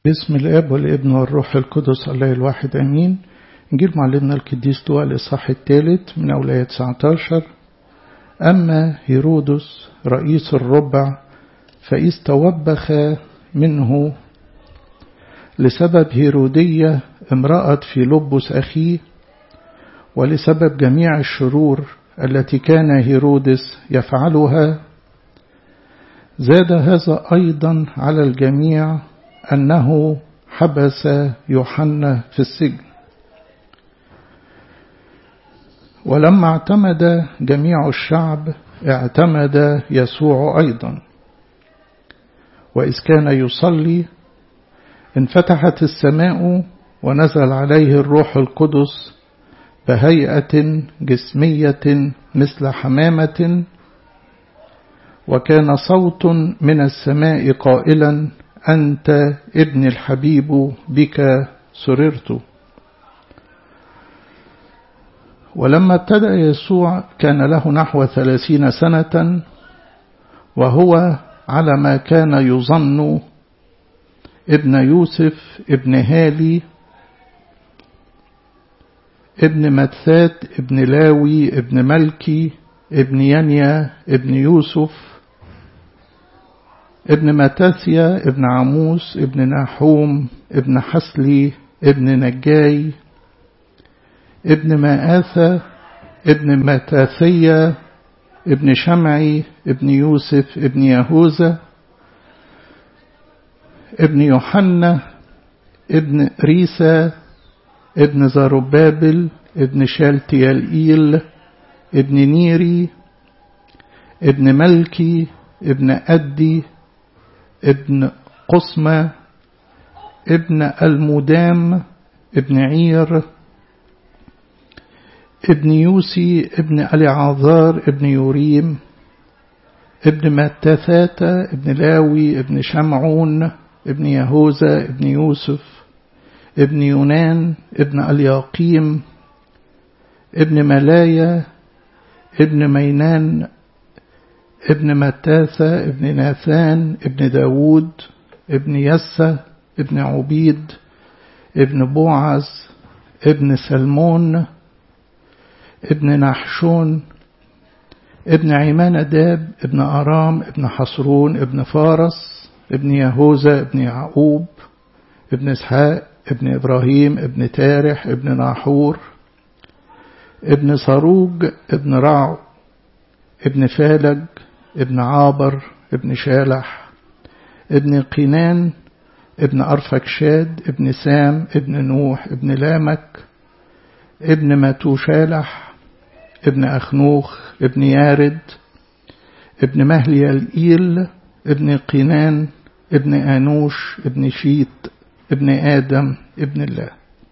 باسم الاب والابن والروح القدس الله الواحد امين. انجيل معلمنا القديس لوقا الاصحاح الثالث من اولاد 19. اما هيرودس رئيس الربع فإذ توبخ منه لسبب هيرودية امرأة فيلبس أخيه، ولسبب جميع الشرور التي كان هيرودس يفعلها، زاد هذا أيضا على الجميع أنه حبس يوحنا في السجن. ولما اعتمد جميع الشعب اعتمد يسوع أيضا، وإذ كان يصلي انفتحت السماء ونزل عليه الروح القدس بهيئة جسمية مثل حمامة، وكان صوت من السماء قائلا: أنت ابن الحبيب بك سررت. ولما ابتدأ يسوع كان له نحو 30 سنة، وهو على ما كان يظن ابن يوسف ابن هالي ابن متثات ابن لاوي ابن ملكي ابن ينيا ابن يوسف ابن متاثيا ابن عموس ابن ناحوم ابن حسلي ابن نجاي ابن مآثة ابن متاثيا ابن شمعي ابن يوسف ابن يهوذا ابن يوحنا ابن ريسا ابن زربابل ابن شالتيالئيل ابن نيري ابن ملكي ابن أدي ابن قسمة ابن المدام ابن عير ابن يوسي ابن أليعازار ابن يوريم ابن متاثات ابن لاوي ابن شمعون ابن يهوذا ابن يوسف ابن يونان ابن الياقيم ابن ملايا ابن مينان ابن متاثة ابن ناثان ابن داود ابن يسى ابن عبيد ابن بوعز ابن سلمون ابن نحشون ابن عماناداب ابن أرام ابن حصرون ابن فارس ابن يهوذا ابن يعقوب ابن إسحاق ابن إبراهيم ابن تارح ابن ناحور ابن صاروج ابن رعو ابن فالج ابن عابر ابن شالح ابن قينان ابن أرفكشاد ابن سام ابن نوح ابن لامك ابن ماتوشالح ابن أخنوخ ابن يارد ابن مهليالئيل ابن قينان ابن آنوش ابن شيت ابن آدم ابن الله.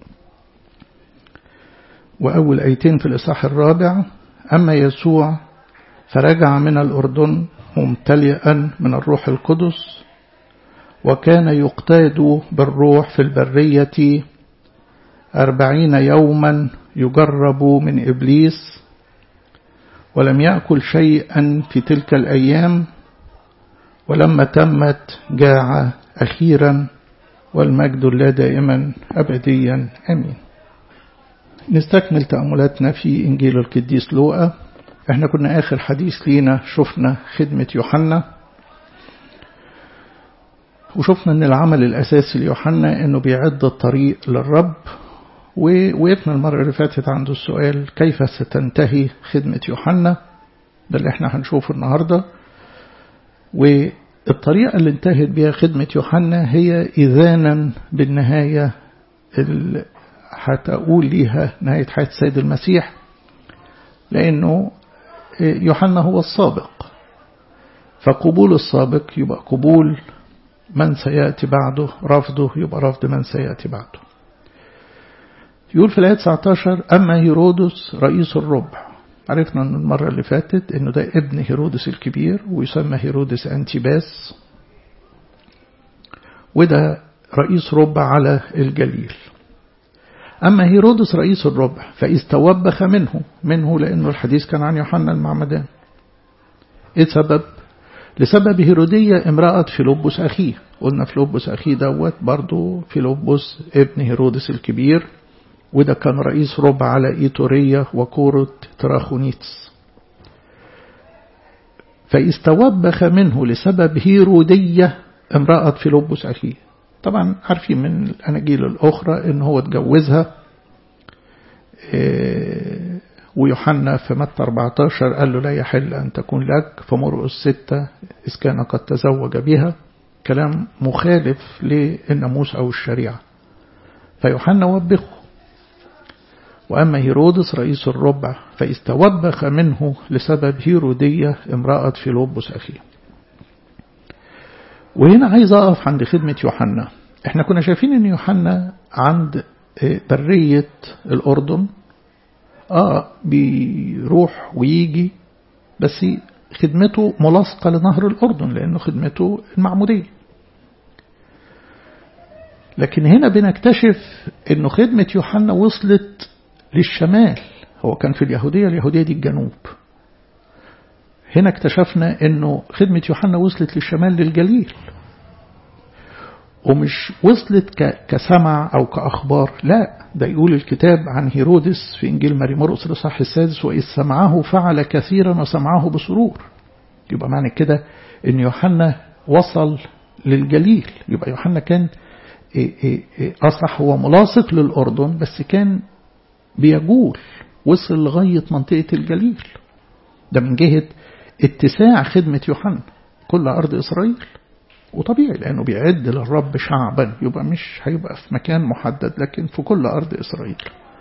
وأول آيتين في الإصحاح الرابع: أما يسوع فرجع من الأردن ممتلئا من الروح القدس، وكان يقتاد بالروح في البرية 40 يوما يجرب من إبليس، ولم يأكل شيئا في تلك الأيام، ولما تمت جاع أخيرا، والمجد لله دائما أبديا أمين. نستكمل تأملاتنا في إنجيل القديس لوقا. احنا كنا آخر حديث لينا شفنا خدمة يوحنا، وشفنا ان العمل الأساسي ليوحنا انه بيعد الطريق للرب، ووقفنا المرة اللي فاتت عند السؤال: كيف ستنتهي خدمة يوحنا؟ ده اللي احنا هنشوفه النهاردة. والطريقة اللي انتهت بها خدمة يوحنا هي إذانا بالنهاية اللي هتقول ليها نهاية حياة السيد المسيح، لأنه يوحنا هو السابق، فقبول السابق يبقى قبول من سيأتي بعده، رفضه يبقى رفض من سيأتي بعده. يقول في الآية 19: أما هيرودس رئيس الربع. عرفنا أن المرة اللي فاتت أنه ده ابن هيرودس الكبير، ويسمى هيرودس أنتيباس، وده رئيس ربع على الجليل. أما هيرودس رئيس الربع فإذ توبخ منه لأنه الحديث كان عن يوحنا المعمدان. إيه سبب؟ لسبب هيرودية امرأة فيلبس أخيه. قلنا فيلبس أخيه دوت برضو فيلبس ابن هيرودس الكبير، وده كان رئيس ربع على إيتورية وكورة تراخونيتس. فاستوبخ منه لسبب هيرودية امرأة فيلبس أخيه. طبعا عارفين من الأناجيل الأخرى إن هو اتجوزها، ويوحنا في متى 14 قال له لا يحل أن تكون لك، فمرقس 6 إذ كان قد تزوج بها، كلام مخالف للناموس أو الشريعة. فيوحنا وبخه. وأما هيرودس رئيس الربع فاستوبخ منه لسبب هيرودية امرأة فيلبس أخيه. وهنا عايز أقف عند خدمة يوحنا. احنا كنا شايفين ان يوحنا عند برية الأردن بيروح ويجي، بس خدمته ملاصقة لنهر الأردن لأنه خدمته المعمودية. لكن هنا بنكتشف انه خدمة يوحنا وصلت للشمال. هو كان في اليهودية دي الجنوب. هنا اكتشفنا انه خدمة يوحنا وصلت للشمال للجليل، ومش وصلت كسمع أو كأخبار. لا، ده يقول الكتاب عن هيرودس في إنجيل ماري مرقس الإصحاح 6: وإذ سمعه فعل كثيرا وسمعه بسرور. يبقى معنى كده إن يوحنا وصل للجليل. يبقى يوحنا كان أصح هو ملاصق للأردن، بس كان بيجول، وصل لغاية منطقة الجليل. ده من جهة اتساع خدمة يوحنا كل أرض إسرائيل. وطبيعي لأنه بيعد للرب شعبا، يبقى مش هيبقى في مكان محدد لكن في كل أرض إسرائيل.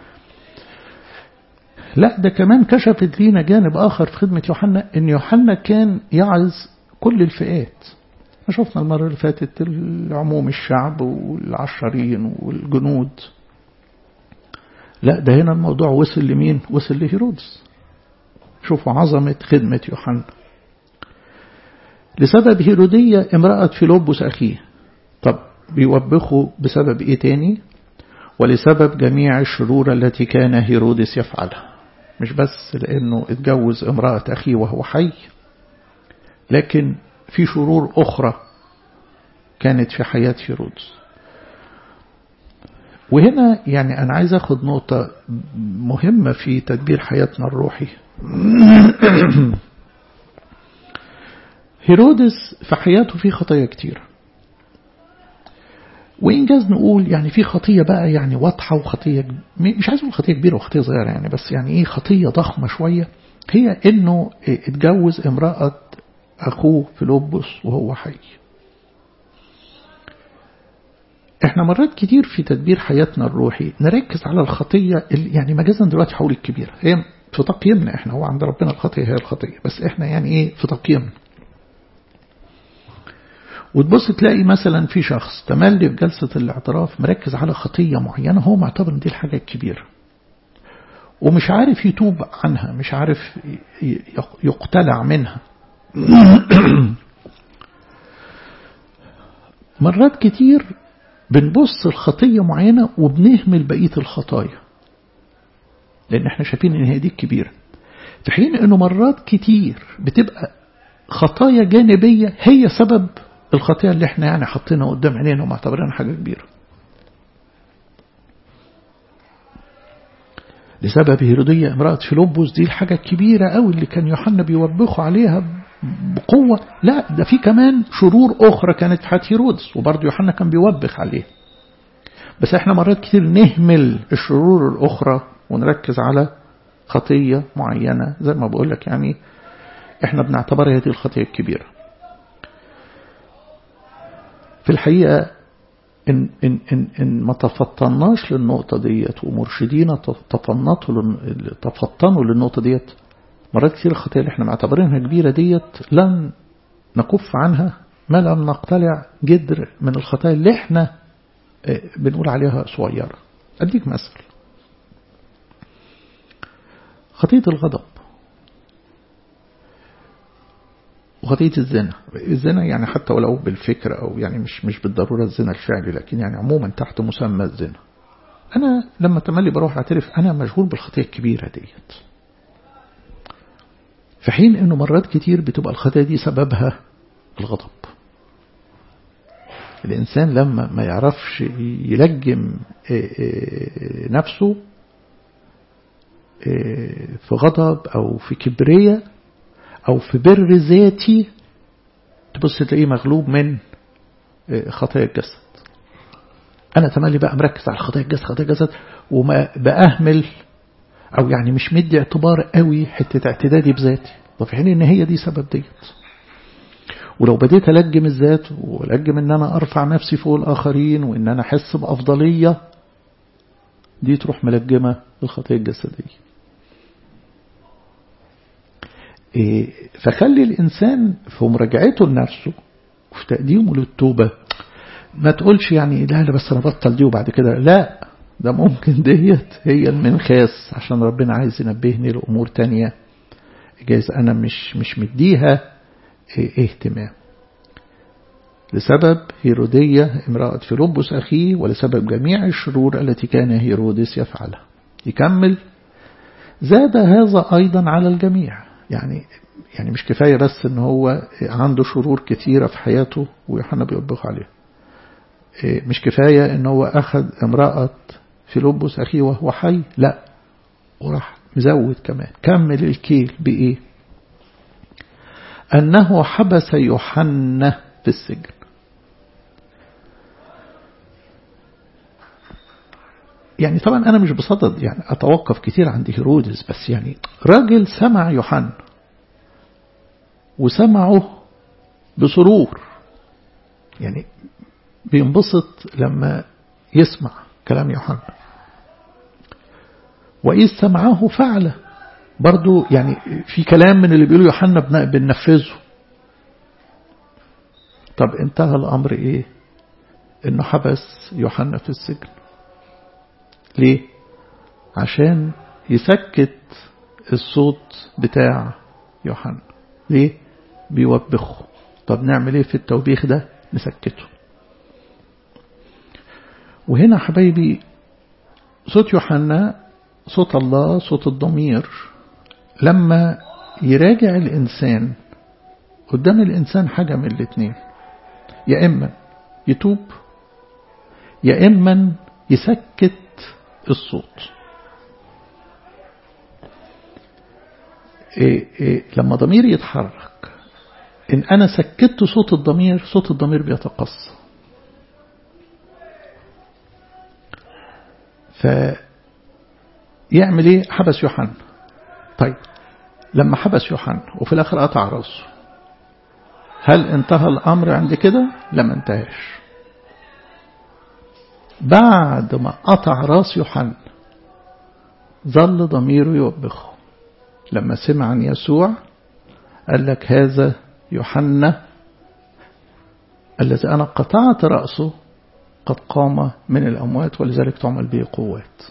لا، ده كمان كشفت لينا جانب آخر في خدمة يوحنا، إن يوحنا كان يعظ كل الفئات. شفنا المرة اللي فاتت العموم الشعب والعشرين والجنود. لا، ده هنا الموضوع وصل لمين؟ وصل لهيرودس. شوفوا عظمة خدمة يوحنا. لسبب هيرودية امرأة فيلبس أخيه. طب بيوبخوا بسبب إيه تاني؟ ولسبب جميع الشرور التي كان هيرودس يفعلها. مش بس لأنه اتجوز امرأة أخيه وهو حي، لكن في شرور أخرى كانت في حياة هيرودس. وهنا يعني أنا عايز أخذ نقطة مهمة في تدبير حياتنا الروحي. هيرودس في حياته في خطايا كتير، وإنجاز نقول يعني في خطية بقى يعني واضحة، وخطية مش عايز أقول خطية كبيرة وخطية صغيرة يعني، بس يعني إيه خطية ضخمة شوية، هي إنه اتجوز امرأة أخوه فيلبس وهو حي. إحنا مرات كتير في تدبير حياتنا الروحي نركز على الخطية يعني مجازا دلوقتي حول الكبيرة، هي في تقييمنا إحنا، هو عند ربنا الخطية هي الخطية، بس إحنا يعني إيه في تقييمنا. وتبص تلاقي مثلا في شخص تملي في جلسة الاعتراف مركز على خطية معينة، هو معتبر ان دي الحاجة الكبيرة، ومش عارف يتوب عنها، مش عارف يقتلع منها. مرات كتير بنبص الخطية معينة وبنهمل بقية الخطايا، لأن احنا شايفين ان هي دي الكبيرة، في حين انه مرات كتير بتبقى خطايا جانبية هي سبب الخطيئة اللي احنا يعني حطينا قدام عينينا ومعتبرينها حاجة كبيرة. لسبب هيرودية امرأة فيلبس دي الحاجة الكبيرة قوي اللي كان يوحنا بيوبخه عليها بقوة. لا، ده في كمان شرور أخرى كانت في حياة هيرودس وبرضه يوحنا كان بيوبخ عليها، بس احنا مرات كتير نهمل الشرور الأخرى ونركز على خطية معينة زي ما بقول لك، يعني احنا بنعتبرها هذه الخطية الكبيرة. في الحقيقة إن ما تفطناش للنقطة ديت ومرشدين تفطنوا للنقطة ديت، مرات كثير الخطايا اللي احنا معتبرينها كبيرة ديت لن نكف عنها ما لم نقتلع جدر من الخطايا اللي احنا بنقول عليها صغيرة. أديك مثل، خطية الغضب وخطية الزنا يعني حتى ولو بالفكر أو يعني مش بالضرورة الزنا الفعلي، لكن يعني عموما تحت مسمى الزنا. أنا لما تملي بروح أعترف أنا مشغول بالخطية الكبيرة ديت، في حين أنه مرات كتير بتبقى الخطية دي سببها الغضب. الإنسان لما ما يعرفش يلجم نفسه في غضب أو في كبرية أو في بر ذاتي، تبص تلاقيه مغلوب من خطايا الجسد. أنا تملي بقى مركز على خطايا الجسد وما بأهمل أو يعني مش مدي اعتبار قوي حتة اعتدادي بذاتي، وفي حين إن هي دي سبب ديت. ولو بديت ألجم الذات ولجم إن أنا أرفع نفسي فوق الآخرين وإن أنا أحس بأفضلية، دي تروح ملجمة الخطية الجسدية. فخلي الإنسان في مراجعته لنفسه وفي تقديمه للتوبة ما تقولش يعني لا بس أنا بطل دي وبعد كده لا، ده ممكن ديت هي المنخاس عشان ربنا عايز ينبهني لأمور تانية جايز أنا مش مديها اهتمام، لسبب هيرودية امرأة فيلبس أخيه ولسبب جميع الشرور التي كان هيرودس يفعلها. يكمل زاد هذا أيضا على الجميع. يعني مش كفاية بس ان هو عنده شرور كثيرة في حياته ويوحنا بيوبخ عليها، مش كفاية ان هو أخذ امرأة فيلبس أخيه وهو حي، لا وراح مزود كمان. كمل الكيل بإيه؟ أنه حبس يوحنا في السجن. يعني طبعا أنا مش بصدد يعني أتوقف كتير عند هيرودس، بس يعني راجل سمع يوحنا وسمعه بسرور، يعني بينبسط لما يسمع كلام يوحنا، وإذ سمعه فعله. برضو يعني في كلام من اللي بيقولوا يوحنا بننفذه. طب انتهى الأمر إيه؟ إنه حبس يوحنا في السجن. ليه؟ عشان يسكت الصوت بتاع يوحنا. ليه؟ بيوبخه. طب نعمل ايه في التوبيخ ده؟ نسكته. وهنا حبايبي صوت يوحنا صوت الله، صوت الضمير. لما يراجع الإنسان قدام الإنسان حاجة من الاثنين، يا إما يتوب يا إما يسكت الصوت. لما ضميري يتحرك، إن أنا سكت صوت الضمير، صوت الضمير بيتقصى. فيعمل إيه؟ حبس يوحنا. طيب لما حبس يوحنا وفي الآخر قطع راسه، هل انتهى الأمر عند كده؟ لما انتهاش. بعد ما قطع راس يوحنا ظل ضميره يوبخه. لما سمع عن يسوع قال لك هذا يوحنا الذي أنا قطعت رأسه قد قام من الأموات ولذلك تعمل به قوات.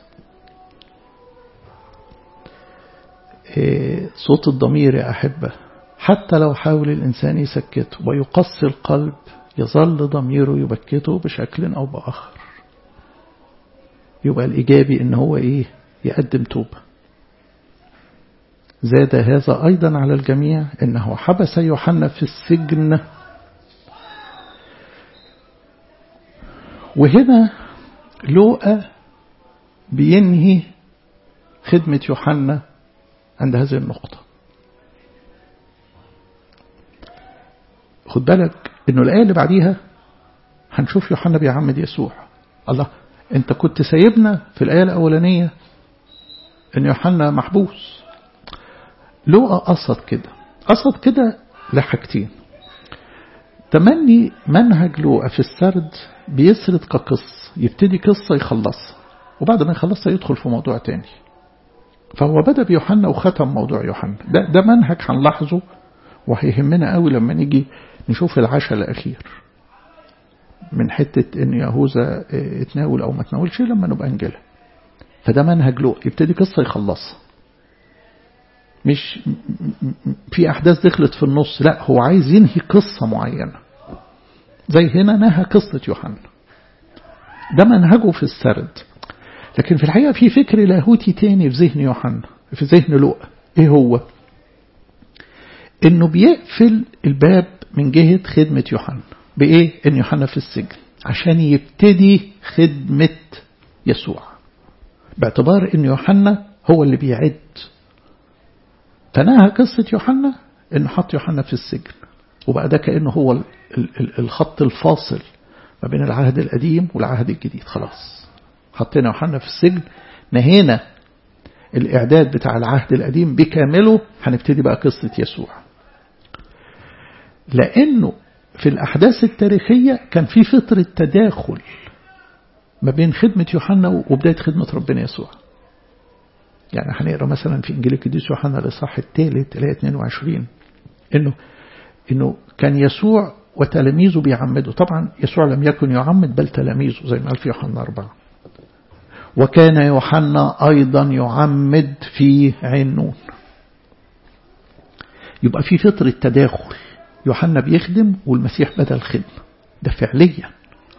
صوت الضمير يا أحبة حتى لو حاول الإنسان يسكته ويقسي القلب، يظل ضميره يبكته بشكل أو بآخر. يبقى الإيجابي إن هو إيه؟ يقدم توبة. زاد هذا أيضا على الجميع إنه حبس يوحنا في السجن. وهنا لوقا بينهي خدمة يوحنا عند هذه النقطة. خد بالك إنه الآية اللي بعديها هنشوف يوحنا بيعمد يسوع. الله، أنت كنت سايبنا في الآية الأولانية إن يوحنا محبوس. لوقا قصد كده لحاجتين. تمني منهج لوقا في السرد بيسرد كقصة، يبتدي قصة يخلصها وبعد ما يخلصها يدخل في موضوع تاني. فهو بدأ بيوحنا وختم موضوع يوحنا. ده منهج هنلاحظه وهيهمنا قوي لما نيجي نشوف العشاء الأخير من حتة إن يهوذا اتناول أو ما تناولش لما نبقى نجيلها. فده منهج لوقا، يبتدي قصة يخلصها، مش في أحداث دخلت في النص، لا هو عايز ينهي قصة معينة. زي هنا نهى قصة يوحنا، ده منهجه في السرد. لكن في الحقيقة في فكر لاهوتي تاني في ذهن يوحنا، في ذهن لوقا. ايه هو؟ انه بيقفل الباب من جهة خدمة يوحنا. بإيه؟ إن يوحنا في السجن عشان يبتدي خدمة يسوع، باعتبار إن يوحنا هو اللي بيعد. فنهى قصة يوحنا إنه حط يوحنا في السجن، وبقى ده كأنه هو الخط الفاصل ما بين العهد القديم والعهد الجديد. خلاص حطينا يوحنا في السجن، نهينا الإعداد بتاع العهد القديم بكامله، هنبتدي بقى قصة يسوع. لأنه في الأحداث التاريخية كان في فترة تداخل ما بين خدمة يوحنا وبداية خدمة ربنا يسوع. يعني هنقرأ مثلا في إنجيل القديس يوحنا الإصحاح الثالث الآية 22 إنه كان يسوع وتلاميذه بيعمدوا. طبعا يسوع لم يكن يعمد بل تلاميذه زي ما قال في يوحنا 4. وكان يوحنا أيضا يعمد في عين نون. يبقى في فترة تداخل، يوحنا بيخدم والمسيح بدأ الخدمة، ده فعليا.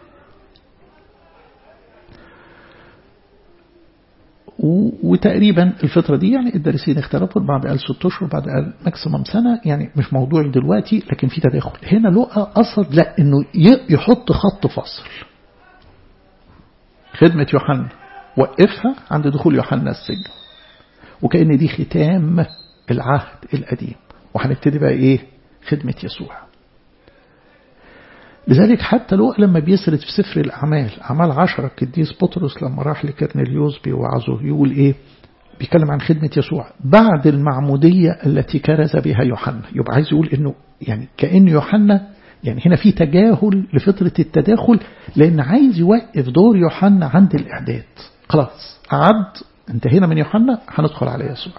وتقريبا الفترة دي يعني الدارسين اختلفوا، بعض قال 6 أشهر، بعض قال ماكسيمم سنة، يعني مش موضوعي دلوقتي، لكن في تداخل. هنا لقى قصد لا إنه يحط خط فاصل. خدمة يوحنا وقفها عند دخول يوحنا السجن، وكأن دي ختام العهد القديم، وهنبتدي بقى إيه؟ خدمة يسوع. لذلك حتى لوقا لما بيسرد في سفر الأعمال، أعمال 10، القديس بطرس لما راح لكرنيليوس بيوعظه يقول إيه؟ بيتكلم عن خدمة يسوع بعد المعمودية التي كرز بها يوحنا. يبقى عايز يقول إنه يعني كأن يوحنا يعني هنا في تجاهل لفترة التداخل، لأن عايز يوقف دور يوحنا عند الإعداد. خلاص أعد، انتهينا من يوحنا، هندخل على يسوع.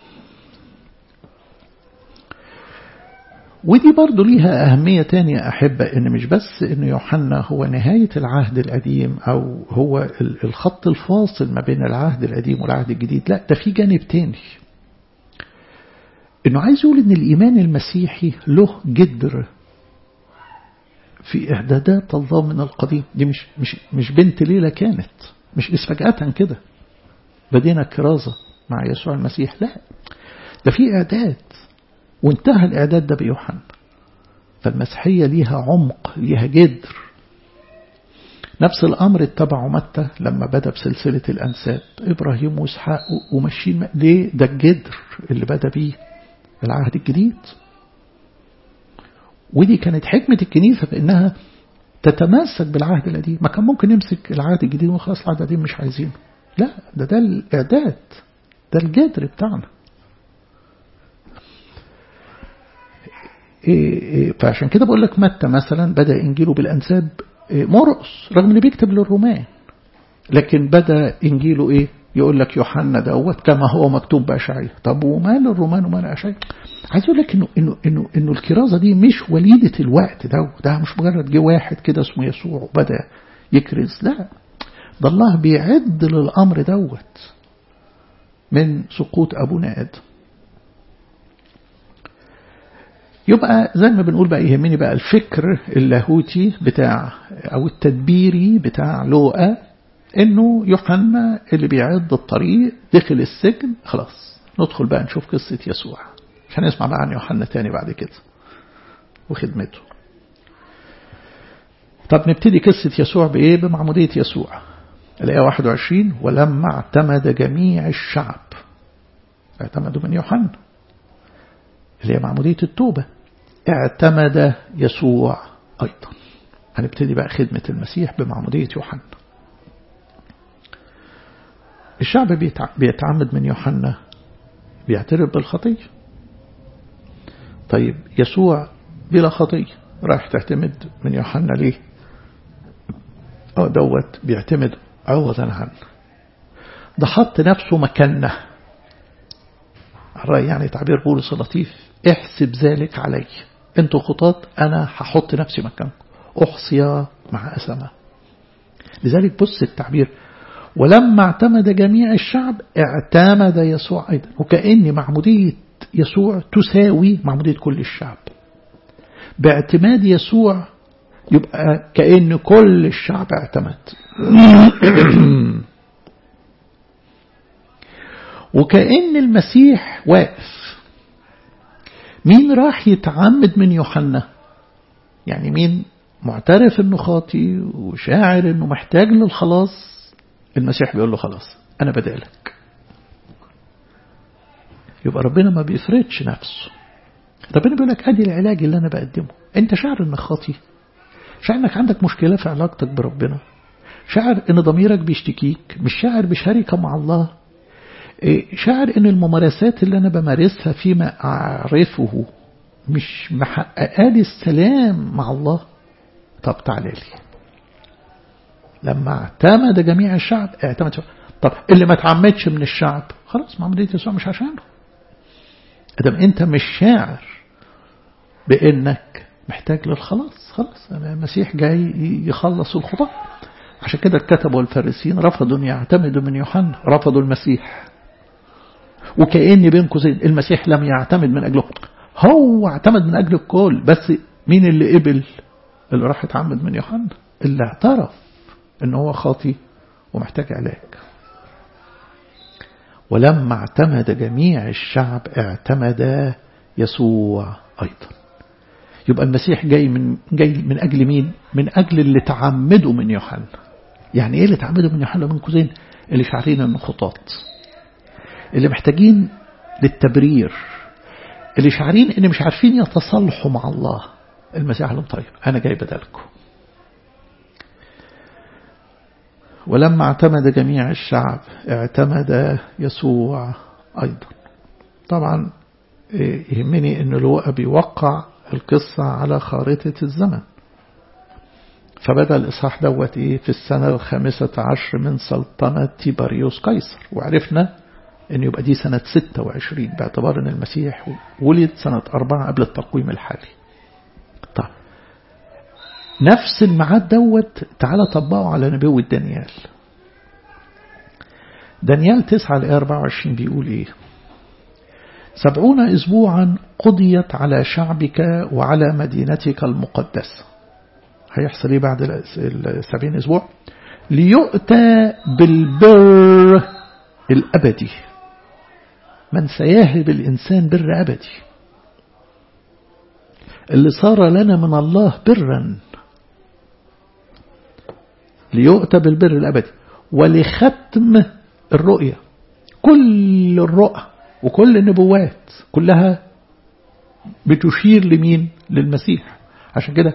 ودي برضو ليها أهمية تانية أحبة، إن مش بس إن يوحنا هو نهاية العهد القديم أو هو الخط الفاصل ما بين العهد القديم والعهد الجديد، لا، ده في جانب تاني، إنه عايز يقول إن الإيمان المسيحي له جدر في إعدادات الله من القديم. دي مش بنت ليلة كانت، مش فجأة كده بدينا كرازة مع يسوع المسيح، لا، ده في إعداد، وانتهى الإعداد ده بيوحنا. فالمسيحية ليها عمق، ليها جدر. نفس الأمر اتبعوا متى لما بدأ بسلسلة الأنساب، إبراهيم وإسحاق ومشين. ليه؟ ده الجدر اللي بدأ بيه العهد الجديد. ودي كانت حكمة الكنيسة في إنها تتمسك بالعهد القديم. ما كان ممكن يمسك العهد الجديد وخلاص العهد القديم مش عايزينه، لا، ده الإعداد، ده الجدر بتاعنا. فعشان كده بقول لك متى مثلا بدأ إنجيله بالأنساب، مرقس رغم اللي بيكتب للرومان، لكن بدأ إنجيله إيه؟ يقول لك يوحنا دوت كما هو مكتوب بأشعياء. طب ومال الرومان ومال أشعياء؟ عايز أقول لك إنه الكرازة دي مش وليدة الوقت ده مش مجرد جه واحد كده اسمه يسوع وبدأ يكرز، لا، ده الله بيعد للأمر دوت من سقوط أبونا آدم. يبقى زي ما بنقول بقى يهمني بقى الفكر اللاهوتي بتاع أو التدبيري بتاع لوقا، إنه يوحنا اللي بيعد الطريق دخل السجن. خلاص ندخل بقى نشوف قصة يسوع، مش هنسمع بقى عن يوحنا تاني بعد كده وخدمته. طب نبتدي قصة يسوع بإيه؟ بمعمودية يسوع. الآية 21: ولما اعتمد جميع الشعب، اعتمدوا من يوحنا اللي هي معمودية التوبة، اعتمد يسوع أيضا. هنبتدي بقى خدمة المسيح بمعمودية يوحنا. الشعب بيتعمد من يوحنا، بيعترف بالخطية. طيب يسوع بلا خطية رايح تعتمد من يوحنا ليه؟ دوت بيعتمد عوضا عنه، ده حط نفسه مكانه. الرأي يعني تعبير بولس لطيف: احسب ذلك علي، انتوا خطاط، انا هحط نفسي مكانكم، احصي مع أسماء. لذلك بص التعبير: ولما اعتمد جميع الشعب اعتمد يسوع أيضا. وكأن معمودية يسوع تساوي معمودية كل الشعب. باعتماد يسوع يبقى كأن كل الشعب اعتمد. وكأن المسيح واقف. مين راح يتعمد من يوحنا؟ يعني مين معترف انه خاطي وشاعر انه محتاج للخلاص، المسيح بيقول له خلاص انا بدالك. يبقى ربنا ما بيفرضش نفسه، ربنا بيقول لك ادي العلاج اللي انا بقدمه. انت شاعر انك خاطي، شاعر انك عندك مشكلة في علاقتك بربنا، شاعر ان ضميرك بيشتكيك، مش شاعر بشركة مع الله، شاعر ان الممارسات اللي انا بمارسها فيما اعرفه مش محققة لي السلام مع الله. طب تعالى لي. لما اعتمد جميع الشعب اعتمد شعب. طب اللي ما تعمدش من الشعب خلاص معمودية يسوع مش عشانه. ادم انت مش شاعر بانك محتاج للخلاص، خلاص المسيح جاي يخلص الخطاة. عشان كده الكتب والفارسيين رفضوا ان يعتمدوا من يوحنا، رفضوا المسيح. وكأن بين قوسين المسيح لم يعتمد من أجله، هو اعتمد من أجل الكل، بس مين اللي قبل؟ اللي راح يتعمد من يوحنا، اللي اعترف ان هو خاطي ومحتاج علاج. ولما اعتمد جميع الشعب اعتمد يسوع أيضا. يبقى المسيح جاي من أجل مين؟ من أجل اللي تعمدوا من يوحنا. يعني ايه اللي تعمدوا من يوحنا من قوسين؟ اللي شعرين انه خطاة، اللي محتاجين للتبرير، اللي شعرين ان مش عارفين يتصالحوا مع الله. المسيح قال لهم طيب انا جاي بدلكم. ولما اعتمد جميع الشعب اعتمد يسوع ايضا. طبعا يهمني ان لوقا بيوقع القصة على خارطة الزمن. فبدأ الإصحاح دوت في السنة 15 من سلطنة تيبريوس قيصر، وعرفنا أن يبقى دي سنة 26 باعتبار أن المسيح ولد سنة 4 قبل التقويم الحالي. طيب نفس الميعاد دوت تعالى طبقه على نبوة دانيال. دانيال 9:24 بيقول ايه؟ 70 أسبوعا قضيت على شعبك وعلى مدينتك المقدسة. هيحصل ايه بعد 70 أسبوع؟ ليؤتى بالبر الأبدي. من سيهب الإنسان بر أبدي اللي صار لنا من الله برا. ليؤتى بالبر الأبدي ولختم الرؤية. كل الرؤى وكل النبوات كلها بتشير لمين؟ للمسيح. عشان كده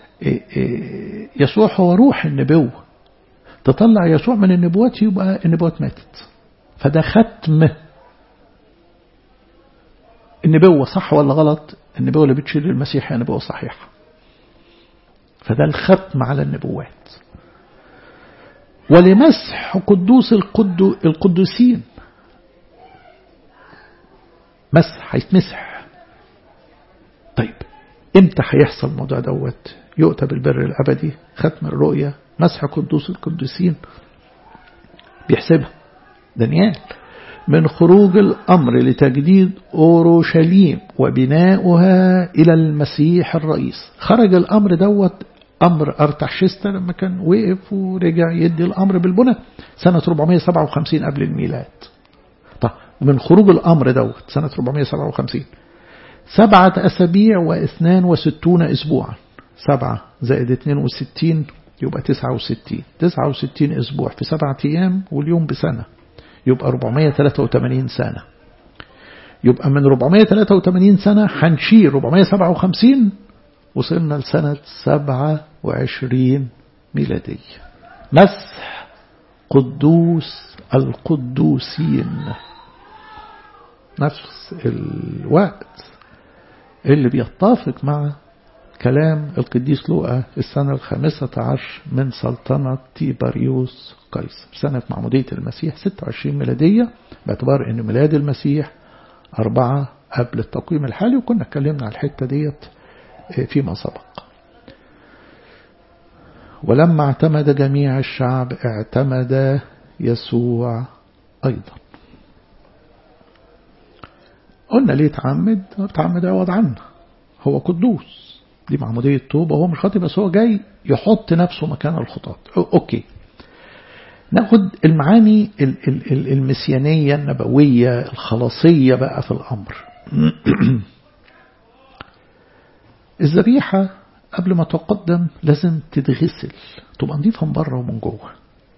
يسوع هو روح النبوة. تطلع يسوع من النبوات يبقى النبوات ماتت. فده ختم النبوة. صح ولا غلط؟ النبوة اللي بتشير للمسيح هي نبوة صحيحة. فده الختم على النبوات. ولمسح قدوس القدوسين. مسح هيتمسح. طيب امتى هيحصل الموضوع دوت؟ يؤتى بالبر الأبدي، ختم الرؤية، مسح قدوس القدوسين. بيحسبها دانيال من خروج الأمر لتجديد أورشليم وبناؤها إلى المسيح الرئيس. خرج الأمر دوت أمر أرتحشست لما كان وقف ورجع يدي الأمر بالبنى سنة 457 قبل الميلاد. طيب من خروج الأمر دوت سنة 457 7 أسابيع و62 أسبوعا. 7 زائد 62 يبقى 69. 69 أسبوع في 7 أيام واليوم بسنة يبقى 483 سنة. يبقى من 483 سنة هنشيل 457 وصلنا لسنة 27 ميلادية. مسح قدوس القدوسين. نفس الوقت اللي بيتفق مع كلام القديس لوقا السنة 15 من سلطنة تيبريوس قيصر. سنة معمودية المسيح 26 ميلادية باعتبار ان ميلاد المسيح 4 قبل التقويم الحالي، وكنا اتكلمنا على الحتة ديت فيما سبق. ولما اعتمد جميع الشعب اعتمد يسوع أيضا. قلنا ليه تعمد عوض عنه. هو قدوس، دي معمودية توبة. هو مش خاطئ بس هو جاي يحط نفسه مكان الخطاة. أوكي، ناخد المعاني المسيانية النبوية الخلاصية بقى في الأمر. الذبيحة قبل ما تقدم لازم تتغسل، تبقى نضيفة من بره ومن جوه.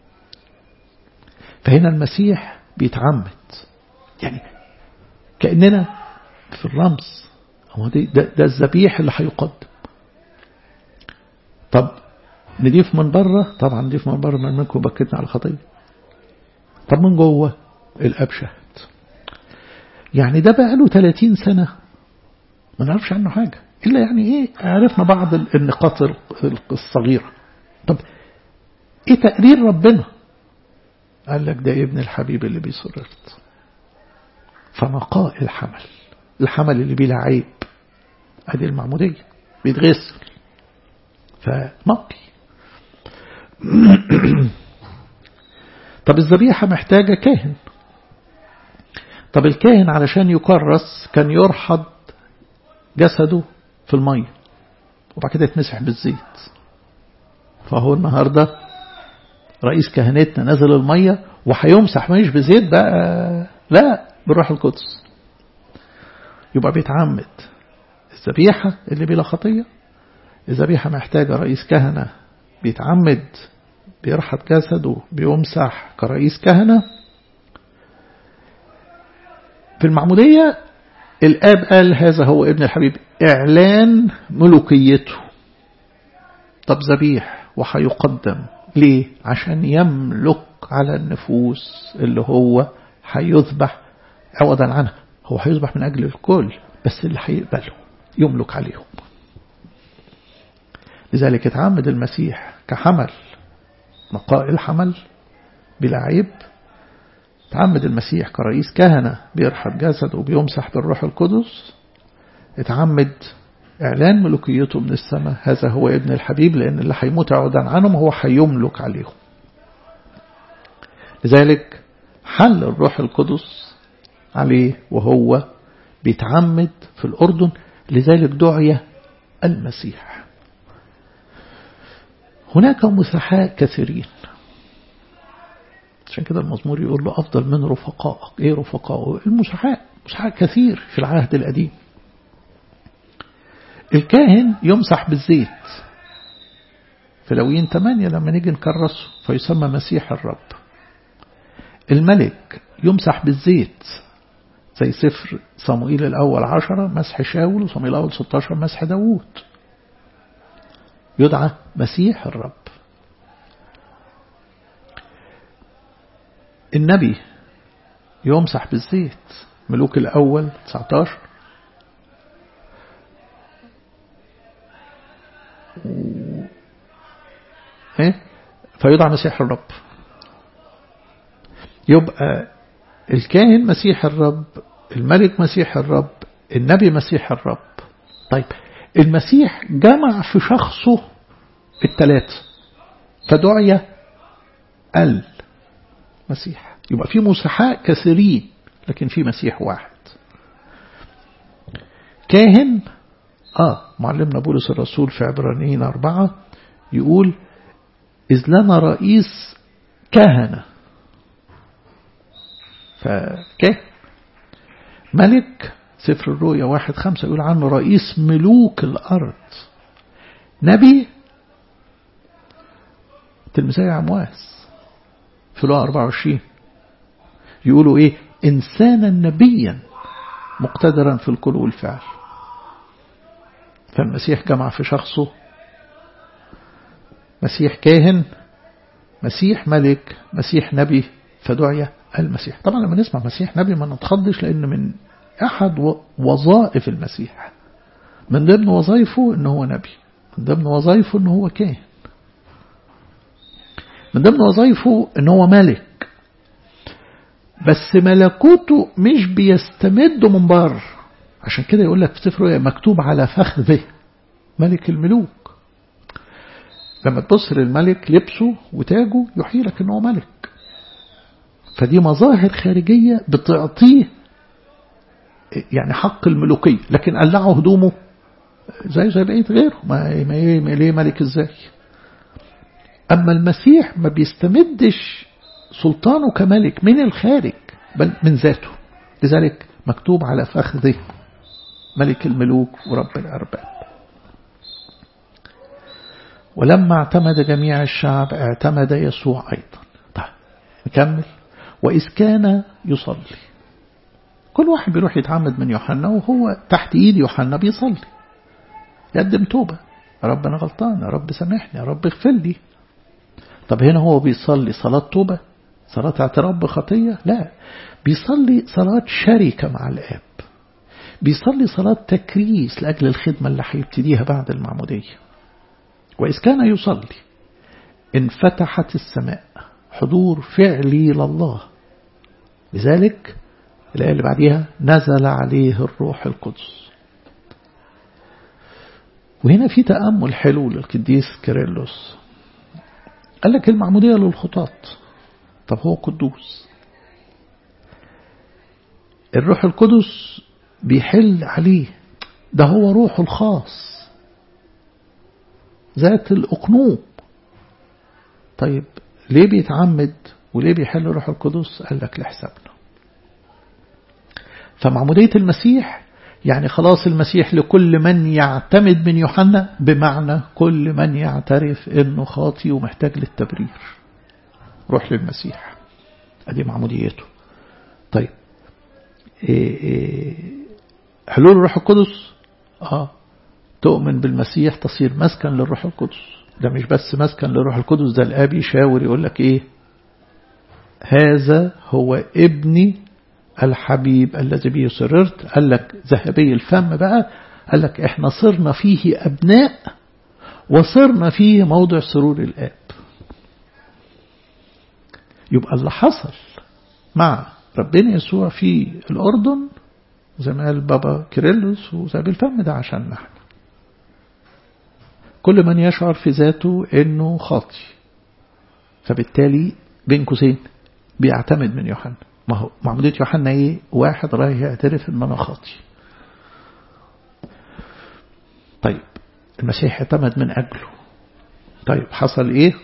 فهنا المسيح بيتعمد، يعني كأننا في الرمز، هو ده الذبيح اللي هيقدم. طب نضيف من بره، طبعا نضيف من بره من منكم بكتنا على الخطية. طب من جوه الأب شهد. يعني ده بقى له 30 سنة ما نعرفش عنه حاجة، إلا يعني إيه عرفنا بعض النقاط الصغيرة. طب إيه تقرير ربنا؟ قال لك ده ابن الحبيب اللي بيسررت. فنقاء الحمل اللي بلا عيب، هذه المعمودية بيتغسل فنقي. طب الذبيحة محتاجة كاهن. طب الكاهن علشان يكرس كان يرحض جسده في المية وبعد كده يتمسح بالزيت. فهو النهاردة رئيس كهنتنا نزل المية وهيمسح مش بزيت بقى، لا، بالروح القدس. يبقى بيتعمد الذبيحة اللي بلا خطية. الذبيحة محتاجة رئيس كهنة بيتعمد، بيرحض جسده، بيمسح كرئيس كهنة. في المعمودية الآب قال هذا هو ابن الحبيب، إعلان ملوكيته. طب ذبيح وهيقدم ليه؟ عشان يملك على النفوس اللي هو هيذبح عوضا عنها. هو هيذبح من أجل الكل، بس اللي هيقبله يملك عليهم. لذلك اتعمد المسيح كحمل، نقاء الحمل بلا عيب. اتعمد المسيح كرئيس كهنة بيرحب جسده وبيمسح بالروح القدس. اتعمد إعلان ملوكيته من السماء، هذا هو ابن الحبيب، لأن اللي هيموت عودا عنهم هو هيملك عليهم. لذلك حل الروح القدس عليه وهو بيتعمد في الأردن، لذلك دعي المسيح. هناك مسحاء كثيرين، عشان كده المزمور يقول له أفضل من رفقائك. إيه رفقائه؟ المسحاء كثير في العهد القديم. الكاهن يمسح بالزيت في لويين 8 لما نيجي نكرسه فيسمى مسيح الرب. الملك يمسح بالزيت زي سفر صموئيل الأول 10 مسح شاول، وصموئيل الأول 16 مسح داوود، يدعى مسيح الرب. النبي يمسح بالزيت، ملوك الأول 19 فيدعى مسيح الرب. يبقى الكاهن مسيح الرب، الملك مسيح الرب، النبي مسيح الرب. طيب المسيح جمع في شخصه الثلاثة فدعي المسيح. يبقى في مسحاء كثيرين لكن في مسيح واحد. كاهن معلمنا بولس الرسول في عبرانيين 4 يقول إذ لنا رئيس كهنة. فكاهن. ملك سفر الرؤيا 1:5 يقول عنه رئيس ملوك الأرض. نبي تلميذي عمواس في لوقا 24 يقولوا إيه؟ إنسانا نبيا مقتدرا في القول والفعل. فالمسيح جمع في شخصه مسيح كاهن، مسيح ملك، مسيح نبي، فدعي المسيح. طبعا لما نسمع مسيح نبي ما نتخضش، لأن من أحد وظائف المسيح، من ضمن وظائفه أنه هو نبي، من ضمن وظائفه أنه هو كاهن، من ضمن وظائفه أنه هو ملك. بس ملكوته مش بيستمد من بر، عشان كده يقول لك في سفر مكتوب على فخذه ملك الملوك. لما تبص للملك لبسه وتاجه يحيي لك أنه ملك. فدي مظاهر خارجية بتعطيه يعني حق الملوكية، لكن قلعه هدومه زي بقية غيره، ما ليه ملك ازاي؟ أما المسيح ما بيستمدش سلطانه كملك من الخارج بل من ذاته. لذلك مكتوب على فخذه ملك الملوك ورب الأرباب. ولما اعتمد جميع الشعب اعتمد يسوع أيضا. طيب نكمل. وإذ كان يصلي، كل واحد بيروح يتعمد من يوحنا وهو تحت إيد يوحنا بيصلي، يقدم توبة، يا رب أنا غلطان، يا رب سامحني، يا رب اغفر لي. طب هنا هو بيصلي صلاة توبة، صلاة اعتراف بخطية؟ لا، بيصلي صلاة شركة مع الآب، بيصلي صلاة تكريس لأجل الخدمة اللي هيبتديها بعد المعمودية. وإذ كان يصلي انفتحت السماء، حضور فعلي لله، لذلك الآية اللي بعديها نزل عليه الروح القدس. وهنا في تأمل حلو للقديس كيرلس، قال لك المعمودية للخطاة، طب هو قدوس، الروح القدس بيحل عليه، ده هو روحه الخاص ذات الأقنوم. طيب ليه بيتعمد وليه بيحل روح القدس؟ قال لك لحسابنا. فمعمودية المسيح يعني خلاص المسيح لكل من يعتمد من يوحنا، بمعنى كل من يعترف انه خاطي ومحتاج للتبرير روح للمسيح، ادي معموديته. طيب حلول الروح القدس، تؤمن بالمسيح تصير مسكن للروح القدس. ده مش بس مسكن للروح القدس، ده الآب يشاور يقول لك ايه؟ هذا هو ابني الحبيب الذي به سررت. قال لك ذهبي الفم بقى، قال لك احنا صرنا فيه أبناء وصرنا فيه موضع سرور الآب. يبقى اللي حصل مع ربنا يسوع في الأردن زي ما قال بابا كيرلس وذهبي الفم، ده عشان نحن كل من يشعر في ذاته انه خاطي، فبالتالي بين قوسين بيعتمد من يوحنا. ما هو معمودية يوحنا ايه؟ واحد رايح يعترف ان انا خاطي. طيب المسيح اعتمد من اجله. طيب حصل ايه؟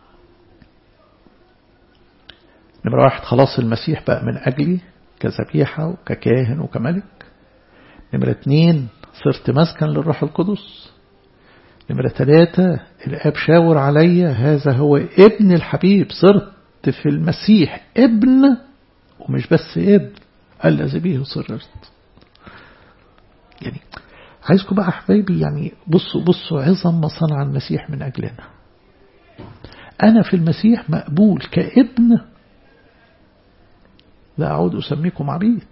نمرة واحد، خلاص المسيح بقى من اجلي كذبيحة وككاهن وكملك. نمرة اتنين، صرت مسكن للروح القدس. نمرة ثلاثة، الآب شاور علي هذا هو ابن الحبيب، صرت في المسيح ابن، ومش بس ابن الذي به سررت. يعني عايزكم بقى حبايبي يعني بصوا عظم ما صنع المسيح من أجلنا. أنا في المسيح مقبول كابن، لا أعود أسميكم عبيد.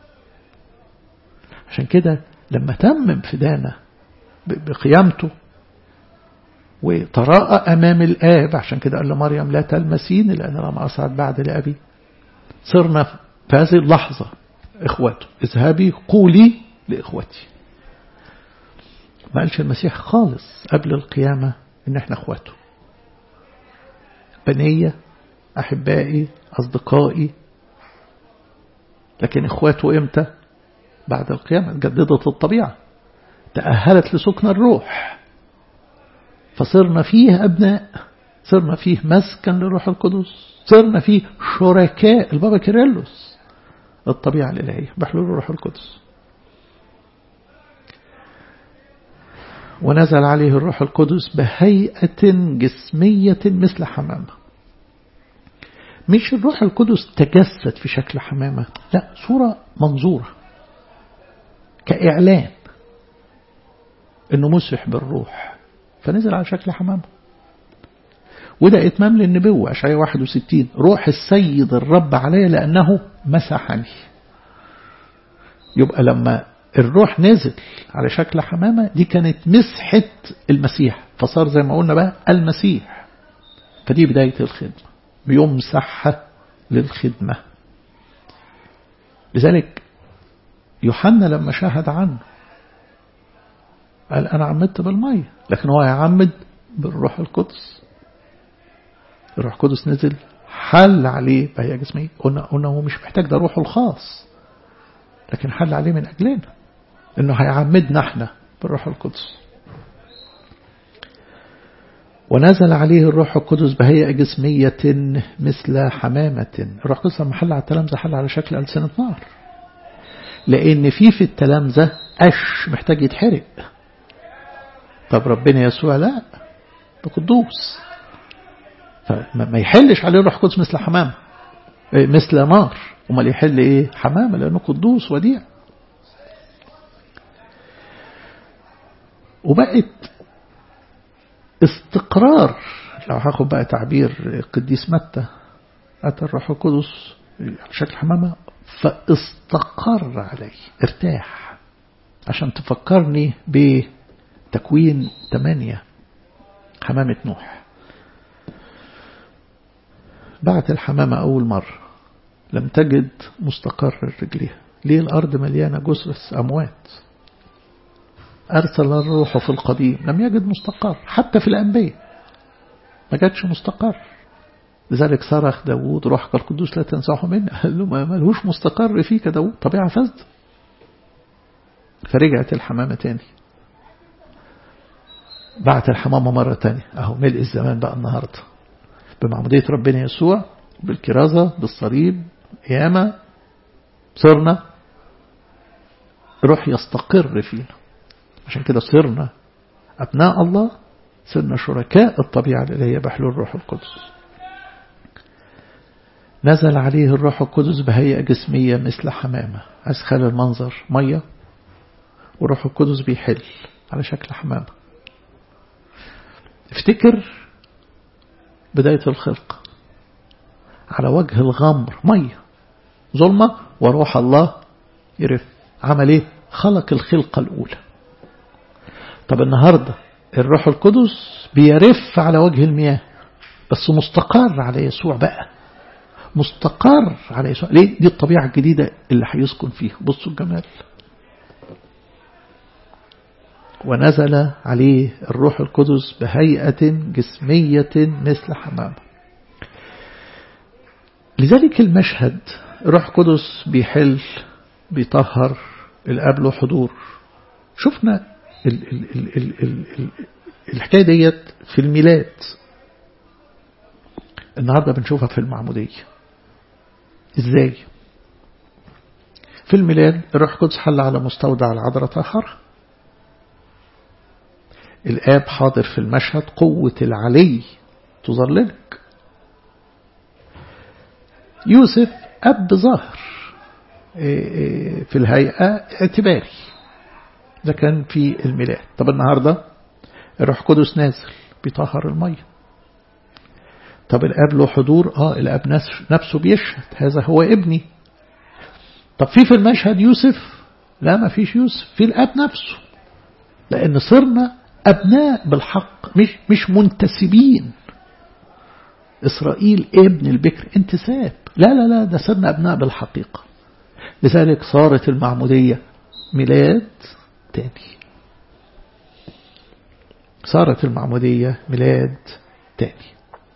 عشان كده لما تمم فدانا بقيامته وتراءى أمام الآب، عشان كده قال لمريم لا تلمسيني لأن لم أصعد بعد لأبي، صرنا في هذه اللحظة إخوته، اذهبي قولي لإخوتي. ما قالش المسيح خالص قبل القيامة إن احنا إخوته، بنية، أحبائي، أصدقائي. لكن إخواته إمتى؟ بعد القيامة، جددت الطبيعة، تأهلت لسكن الروح، فصرنا فيه أبناء، صرنا فيه مسكن للروح القدس، صرنا فيه شركاء البابا كيرلس الطبيعة الإلهية بحلول الروح القدس. ونزل عليه الروح القدس بهيئة جسمية مثل حمامة. مش الروح القدس تجسد في شكل حمامة، لا، صورة منظورة كإعلان إنه مسح بالروح، فنزل على شكل حمامة. وده إتمام للنبوة أشعياء 61، روح السيد الرب علي لأنه مسحني. يبقى لما الروح نزل على شكل حمامة دي كانت مسحة المسيح، فصار زي ما قلنا بقى المسيح. فدي بداية الخدمة، بيمسحها للخدمة. لذلك يوحنا لما شاهد عنه قال أنا عمدت بالمية، لكن هو يعمد بالروح القدس. الروح القدس نزل حل عليه بهيئة جسمية. قلنا هو مش محتاج، ده روحه الخاص، لكن حل عليه من أجلنا إنه هيعمدنا احنا بالروح القدس. ونزل عليه الروح القدس بهيئة جسمية مثل حمامة. الروح القدس لما حل على التلامذة حل على شكل ألسنة نار، لأن في التلامذة قش محتاج يتحرق. طب ربنا يسوع لا، قدوس، فما يحلش عليه الروح القدس مثل حمامة مثل نار، وما يحل ايه حمامة لأنه قدوس وديع. وبقت استقرار، لو هاخد بقى تعبير قديس متى، أتى الروح القدس على شكل حمامة فاستقر عليه، ارتاح، عشان تفكرني بتكوين 8 حمامة نوح. بعت الحمامة أول مرة لم تجد مستقر رجليها، ليه؟ الأرض مليانة جثث أموات. أرسل الروح في القديم لم يجد مستقر، حتى في الأنبياء ما جدش مستقر. لذلك صرخ داود روحك القدوس لا تنزعه منه، قال له ما ملهوش مستقر فيك داود، طبيعة فاسدة. فرجعت الحمامة تاني، بعت الحمامة مرة تانية. أهو ملء الزمان بقى النهاردة بمعمودية ربنا يسوع، بالكرازة، بالصليب، قيامة، صرنا روح يستقر فينا. عشان كده صرنا أبناء الله، صرنا شركاء الطبيعة الإلهية بحلول الروح القدس. نزل عليه الروح القدس بهيئة جسمية مثل حمامة. أسخل المنظر مية والروح القدس بيحل على شكل حمامة. افتكر بداية الخلق، على وجه الغمر مية ظلمة وروح الله يرف. عمل ايه؟ خلق الخلقة الأولى. طب النهاردة الروح القدس بيرف على وجه المياه، بس مستقر على يسوع بقى، مستقر على يسوع. ليه؟ دي الطبيعة الجديدة اللي هيسكن فيها. بصوا الجمال. ونزل عليه الروح القدس بهيئة جسمية مثل حمامة. لذلك المشهد الروح القدس بيحل، بيطهر، الآب له حضور. شفنا الحكاية ديت في الميلاد، النهاردة بنشوفها في المعمودية. ازاي؟ في الميلاد الروح القدس حل على مستودع العذراء طهرها. الآب حاضر في المشهد، قوة العلي تظللك. يوسف أب ظاهر في الهيئة اعتباري، ده كان في الميلاد. طب النهاردة الروح القدس نازل بيطهر المية. طب الآب له حضور، الآب نفسه بيشهد هذا هو ابني. طب في المشهد يوسف؟ لا، ما فيش يوسف، في الآب نفسه، لأن صرنا أبناء بالحق، مش منتسبين. إسرائيل ابن البكر انتساب، لا ده صرنا أبناء بالحقيقة. لذلك صارت المعمودية ميلاد تاني، صارت المعمودية ميلاد تاني.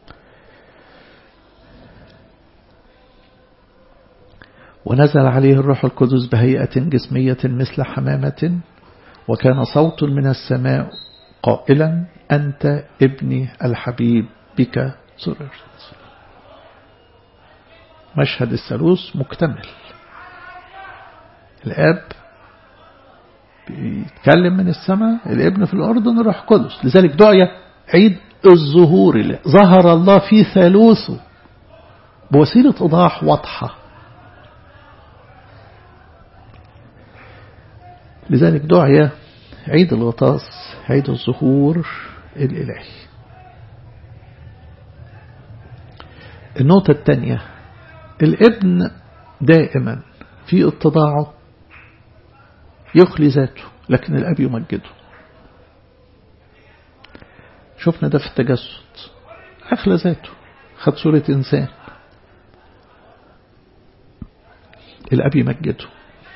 ونزل عليه الروح القدس بهيئة جسمية مثل حمامة، وكان صوت من السماء قائلا أنت ابني الحبيب بك سررت. مشهد الثالوث مكتمل. الآب بيتكلم من السماء، الابن في الأردن، الروح القدس. لذلك دعي عيد الظهور، ظهر الله في ثالوثه بوسيلة إيضاح واضحة. لذلك دعي عيد الغطاس عيد الظهور الإلهي. النقطة الثانية، الابن دائما في اتضاعه يخلي ذاته، لكن الأب يمجده. شفنا ده في التجسد، أخلى ذاته، خد صورة إنسان، الأب يمجده.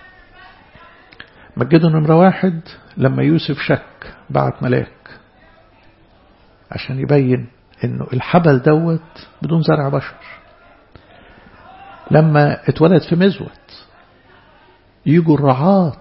مجده نمرة 1 لما يوسف شك، بعت ملاك عشان يبين انه الحبل دوت بدون زرع بشر. لما اتولد في مزود يجوا الرعاة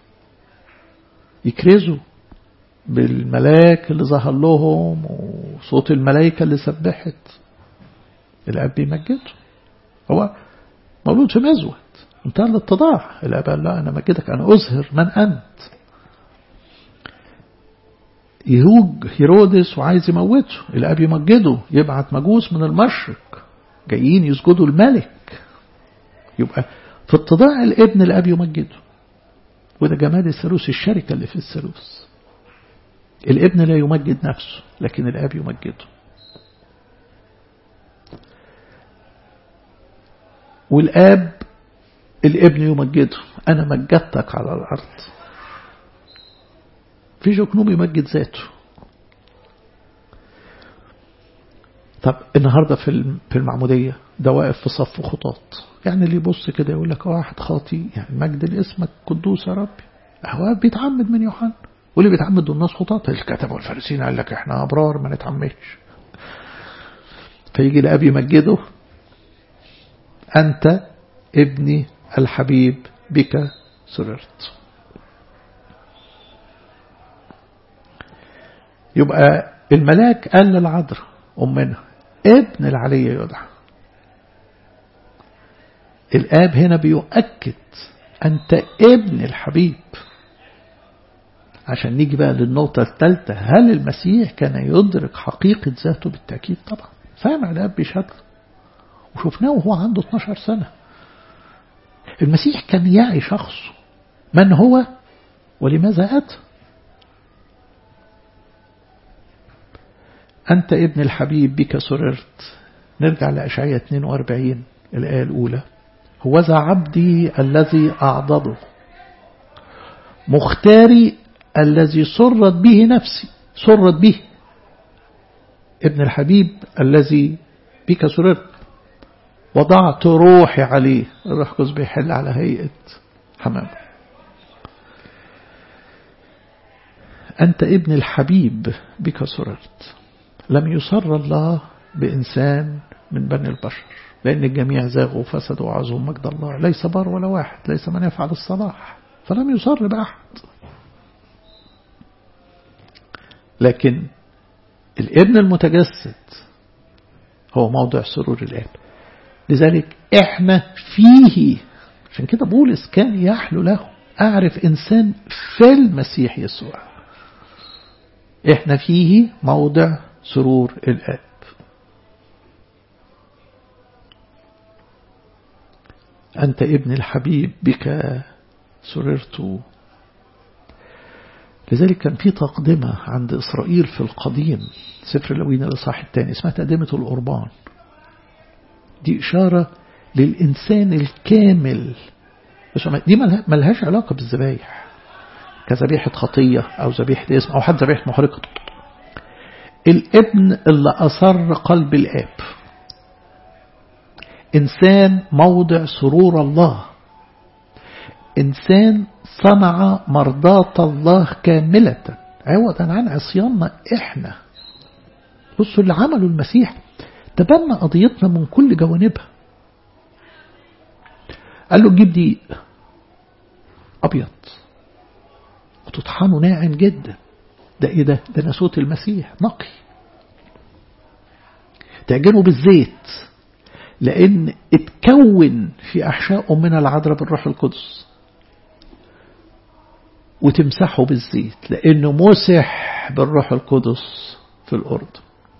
يكرزوا بالملاك اللي ظهر لهم وصوت الملائكة اللي سبحت، الأب بيمجده. هو مولود في مزود، انتهى الاتضاع. الأب قال لا، أنا مجدك، أنا أظهر من أنت. يهوج هيرودس وعايز يموته، الأب يمجده، يبعت مجوس من المشرق جايين يسجدوا الملك. يبقى في اتضاع الابن الأب يمجده، وده جمال الثالوث، الشركة اللي في الثالوث. الابن لا يمجد نفسه لكن الأب يمجده. والآب الابن يمجده، أنا مجدتك على الأرض. في جكنوم يمجد ذاته. طب النهاردة في المعمودية ده واقف في صف خطاط، يعني اللي يبص كده يقول لك واحد خاطي، يعني مجد لاسمك قدوس يا ربي. هو بيتعمد من يوحنا، واللي بيتعمد دول الناس خطاط. الكتبة والفارسيين قال لك احنا أبرار ما نتعمدش. فيجي الأب يمجده، أنت ابني الحبيب بك سررت. يبقى الملاك قال للعذراء أمنا ابن العلي يدعى. الآب هنا بيؤكد أنت ابن الحبيب. عشان نيجي بقى للنقطة الثالثة، هل المسيح كان يدرك حقيقة ذاته؟ بالتأكيد طبعا. سامع الآب بيشهد وشفناه وهو عنده 12 سنة. المسيح كان يعي شخصه من هو ولماذا أتى. أنت ابن الحبيب بك سررت. نرجع لأشعياء 42 الآية الأولى، هوذا عبدي الذي أعضده، مختاري الذي سرت به نفسي. سرت به ابن الحبيب الذي بك سررت، وضعت روحي عليه. الروح القدس بيحل على هيئة حمامة. أنت ابن الحبيب بك سررت. لم يسر الله بإنسان من بني البشر، لأن الجميع زاغوا وفسدوا وعظوا مجد الله. ليس بار ولا واحد، ليس من يفعل الصلاح، فلم يسر بأحد. لكن الابن المتجسد هو موضع سرور الآب. لذلك احنا فيه. عشان كده بولس كان يحلو له أعرف إنسان في المسيح يسوع. احنا فيه موضع سرور الآب. أنت ابن الحبيب بك سررت. لذلك كان في تقدمة عند إسرائيل في القديم، سفر لوين الإصحاح الثاني، اسمها تقدمة القربان. دي إشارة للإنسان الكامل. دي ملهاش علاقة بالذبايح كذبيحة خطية أو ذبيحة اسم أو حتى ذبيحة محرقة. الابن اللي أصر قلب الآب، إنسان موضع سرور الله، إنسان صنع مرضاة الله كاملة عوضا عن عصياننا إحنا. بصوا اللي عمله المسيح، تبنى قضيتنا من كل جوانبها. قال له جيب دقيق أبيض وتطحنه ناعم جدا. ده إيه ده؟ ده ناسوت المسيح نقي. تعجنه بالزيت، لأن اتكون في أحشاء أمنا العذراء بالروح القدس. وتمسحه بالزيت لأنه مسح بالروح القدس في الأرض.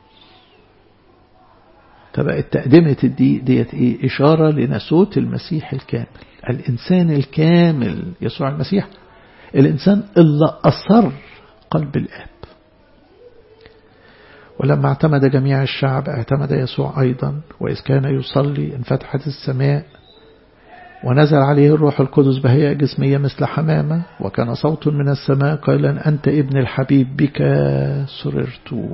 فبقت تقدمة الدقيق ديت إيه؟ إشارة لناسوت المسيح الكامل، الإنسان الكامل يسوع المسيح، الإنسان اللي أصر قلب الآب. ولما اعتمد جميع الشعب اعتمد يسوع أيضا. وإذ كان يصلي انفتحت السماء ونزل عليه الروح القدس بهيئة جسمية مثل حمامة، وكان صوت من السماء قائلا أنت ابن الحبيب بك سررت.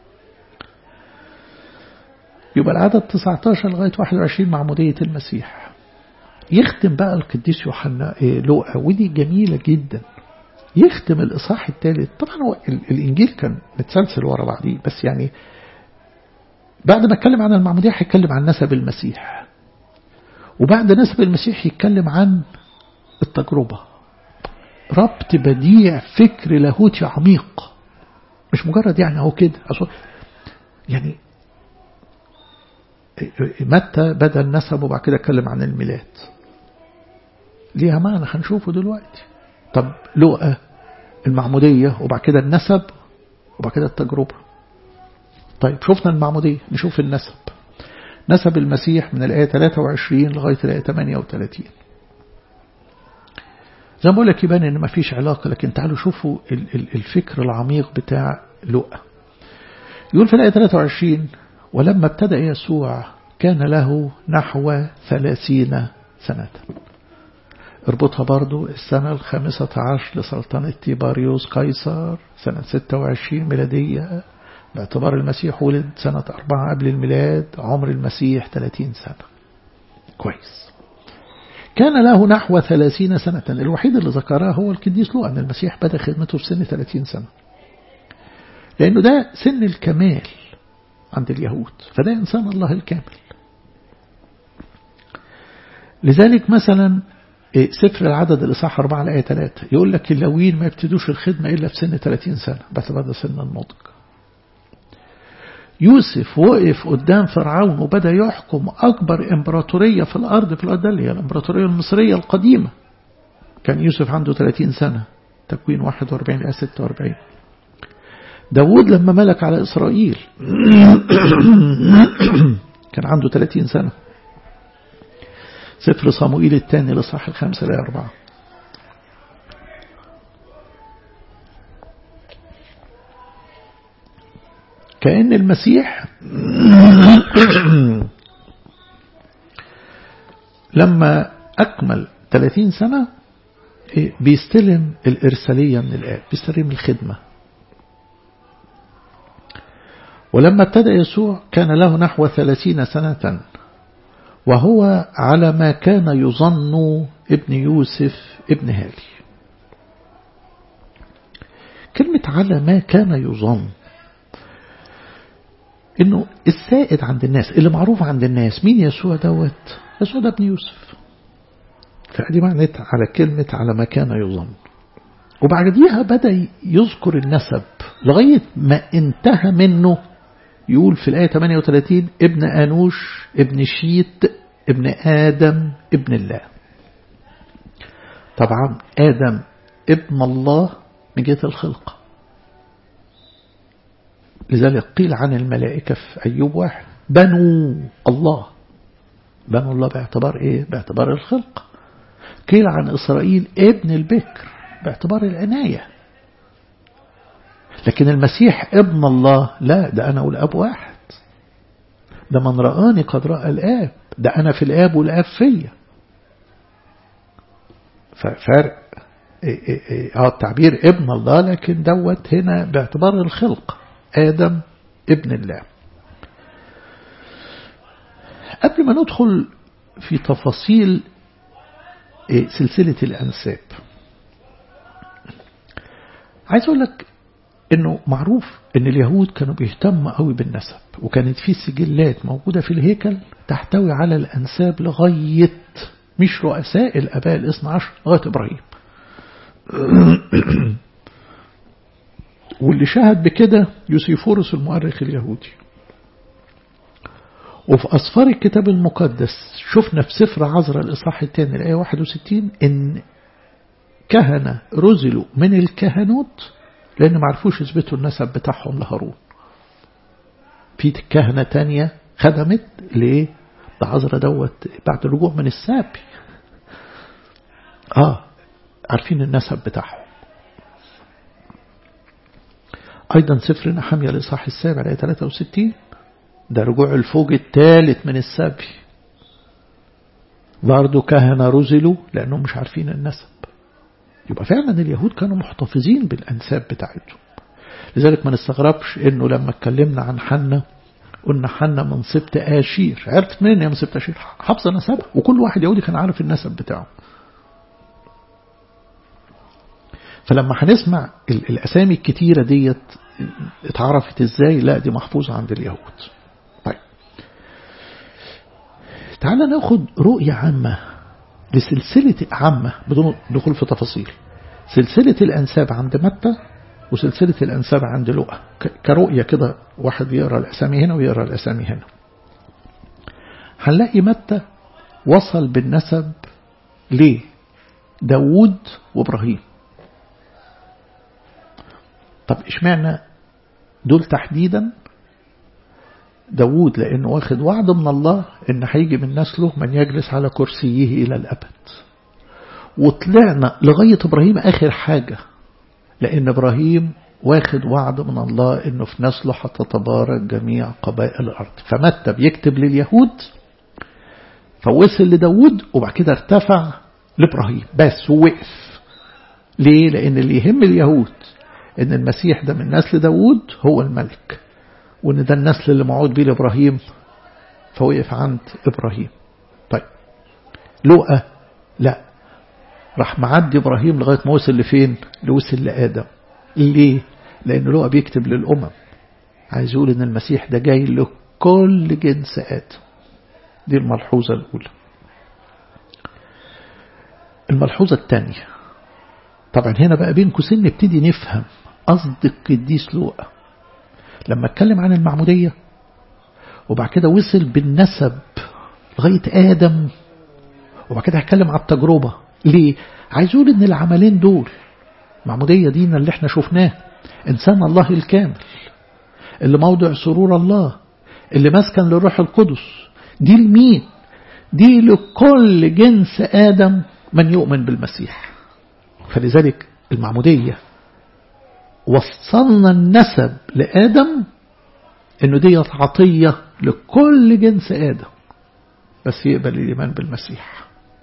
يبقى العدد 19 لغاية 21 معمودية المسيح. يختم بقى القديس يوحنا لوقا، ودي جميلة جدا. يختم الإصحاح الثالث. طبعا هو الإنجيل كان متسلسل ورا بعضيه، بس يعني بعد ما اتكلم عن المعمودية هيتكلم عن نسب المسيح، وبعد نسب المسيح يتكلم عن التجربة. ربط بديع، فكر لاهوتي عميق، مش مجرد يعني هو كده. يعني متى بدأ النسب وبعد كده اتكلم عن الميلاد، ليها معنى هنشوفه دلوقتي. طب لوقا المعمودية وبعد كده النسب وبعد كده التجربة. طيب شفنا المعمودية، نشوف النسب. نسب المسيح من الآية 23 لغاية الآية 38. زي ما بقول لك يبان إن مفيش علاقة، لكن تعالوا شوفوا الفكر العميق بتاع لوقا. يقول في الآية 23: ولما ابتدأ يسوع كان له نحو 30 سنة. اربطها برضو السنة 15 لسلطنة تيباريوس قيصر، سنة 26 ميلادية، باعتبار المسيح ولد سنة 4 قبل الميلاد، عمر المسيح 30 سنة. كويس. كان له نحو 30 سنة. الوحيد اللي ذكرها هو القديس لوقا أن المسيح بدأ خدمته في سن 30 سنة، لأنه ده سن الكمال عند اليهود، فده إنسان الله الكامل. لذلك مثلا سفر العدد الإصحاح 4 الآية 3 يقول لك اللاويين ما يبتدوش الخدمة إلا في سن 30 سنة، باعتبار ده سن النضج. يوسف وقف قدام فرعون وبدأ يحكم أكبر إمبراطورية في الأرض ده اللي هي الإمبراطورية المصرية القديمة. كان يوسف عنده 30 سنة، تكوين 41 آية 46. داود لما ملك على إسرائيل كان عنده 30 سنة، سفر صموئيل الثاني لصح 5 الآية 4. كأن المسيح لما أكمل 30 سنة بيستلم الإرسالية من الآب، بيستلم الخدمة. ولما ابتدأ يسوع كان له نحو 30 سنة، وهو على ما كان يظن ابن يوسف ابن هالي. كلمة على ما كان يظن انه السائد عند الناس، اللي معروف عند الناس مين يسوع دوت؟ يسوع ده ابن يوسف. فدي معنات على كلمة على ما كان يظن. وبعديها بدأ يذكر النسب لغاية ما انتهى منه. يقول في الآية 38: ابن أنوش ابن شيت ابن آدم ابن الله. طبعا آدم ابن الله من جهة الخلق، لذلك قيل عن الملائكة في أيوب 1: بنو الله. بنو الله باعتبار إيه؟ باعتبار الخلق. قيل عن إسرائيل ابن البكر باعتبار العناية. لكن المسيح ابن الله لا، ده أنا والأب واحد، ده من رآني قد رأى الآب، ده أنا في الآب والآب فيا. ففرق التعبير ابن الله، لكن دوت هنا باعتبار الخلق، آدم ابن الله. قبل ما ندخل في تفاصيل سلسلة الأنساب، عايز أقول لك إنه معروف إن اليهود كانوا بيهتموا قوي بالنسب، وكانت في سجلات موجودة في الهيكل تحتوي على الأنساب لغاية مش رؤساء الآباء 12 لغاية إبراهيم. واللي شاهد بكده يوسيفورس المؤرخ اليهودي. وفي أسفار الكتاب المقدس شفنا في سفر عزرا الإصحاح الثاني الآية 61 إن كهنة رزلوا من الكهنوت لأن ما عرفوش يثبتوا النسب بتاعهم لهارون. في كهنة تانية خدمت ليه؟ ده عزرا دوت بعد الرجوع من السبي عارفين النسب بتاعهم. أيضا سفر نحميا الإصحاح السابع الآية 63 ده رجوع الفوج الثالث من السبي، برضو كهنة رزلوا لأنهم مش عارفين النسب. يبقى فعلا اليهود كانوا محتفظين بالأنساب بتاعتهم. لذلك ما نستغربش إنه لما اتكلمنا عن حنة قلنا حنة من سبط آشير. عرفت منين يا من سبط آشير؟ حافظة نسبها، وكل واحد يهودي كان عارف النسب بتاعه. فلما هنسمع الأسامي الكتيرة ديت اتعرفت ازاي؟ لا، دي محفوظة عند اليهود. طيب تعالى ناخد رؤية عامة لسلسلة عامة بدون دخول في تفاصيل. سلسلة الأنساب عند متى وسلسلة الأنساب عند لوقا كرؤية كده، واحد يقرأ الأسامي هنا ويقرأ الأسامي هنا. هنلاقي متى وصل بالنسب لداود وإبراهيم. طب اشمعنى دول تحديدا داود لأنه واخد وعد من الله إن هيجي من نسله من يجلس على كرسيه إلى الأبد. وطلعنا لغاية إبراهيم آخر حاجة، لأن إبراهيم واخد وعد من الله إنه في نسله هتتبارك جميع قبائل الأرض. فمتى بيكتب لليهود فوصل لداود وبعد كده ارتفع لإبراهيم بس ووقف. ليه؟ لأن اللي يهم اليهود إن المسيح ده من نسل داود هو الملك، وإن ده النسل اللي موعود بيه لإبراهيم، فوقف عند إبراهيم. طيب لوقا لا، راح معدي إبراهيم لغاية ما وصل لفين؟ لوصل لآدم. ليه؟ لأن لوقا بيكتب للأمم، عايز يقول إن المسيح ده جاي لكل جنس آدم. دي الملحوظة الأولى. الملحوظة الثانية، طبعا هنا بقى بين قوسين نبتدي نفهم قصد القديس لوقا لما اتكلم عن المعمودية وبعد كده وصل بالنسب لغاية آدم، وبعد كده هتكلم على التجربة. ليه؟ عايز يقول ان العملين دول، المعمودية دينا اللي احنا شفناه، انسان الله الكامل اللي موضع سرور الله اللي مسكن للروح القدس، دي لمين؟ دي لكل جنس آدم من يؤمن بالمسيح. فلذلك المعمودية وصلنا النسب لآدم انه دي عطية لكل جنس آدم بس يقبل الإيمان بالمسيح.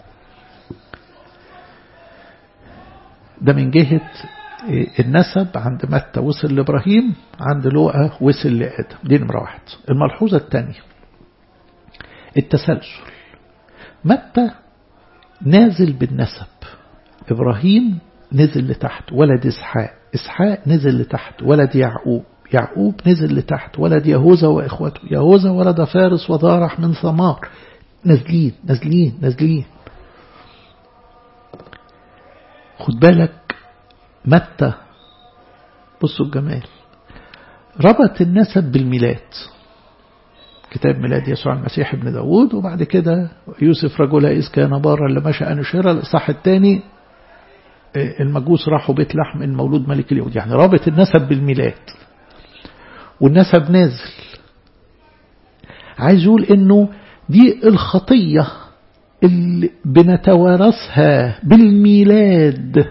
ده من جهة النسب عند متى وصل لإبراهيم، عند لوقا وصل لآدم. دي نمرة واحد. الملحوظة الثانية التسلسل. متى نازل بالنسب، إبراهيم نزل لتحت ولد إسحاق، إسحاق نزل لتحت ولد يعقوب، يعقوب نزل لتحت ولد يهوذا وإخوته، يهوذا ولد فارس وضارح من ثمار. نازلين نازلين نازلين. خد بالك متى، بصوا الجمال، ربط النسب بالميلاد، كتاب ميلاد يسوع المسيح ابن داود، وبعد كده يوسف رجل إذ كان بارا لمشى أنشرا. الإصحاح الثاني المجوس راحوا بيت لحم من مولود ملك اليهود. يعني رابط النسب بالميلاد والنسب نازل. عايز يقول انه دي الخطية اللي بنتوارثها بالميلاد،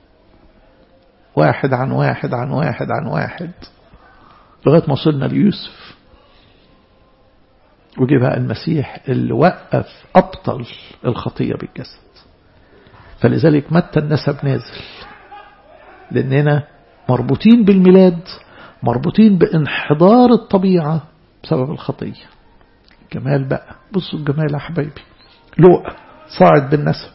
واحد عن واحد عن واحد عن واحد لغاية ما وصلنا ليوسف، وجي بقى المسيح اللي وقف أبطل الخطية بالجسد. فلذلك متى النسب نازل، لأننا مربوطين بالميلاد، مربوطين بانحدار الطبيعة بسبب الخطية. جمال بقى، بصوا الجمال يا حبايبي. لوقا صاعد بالنسب،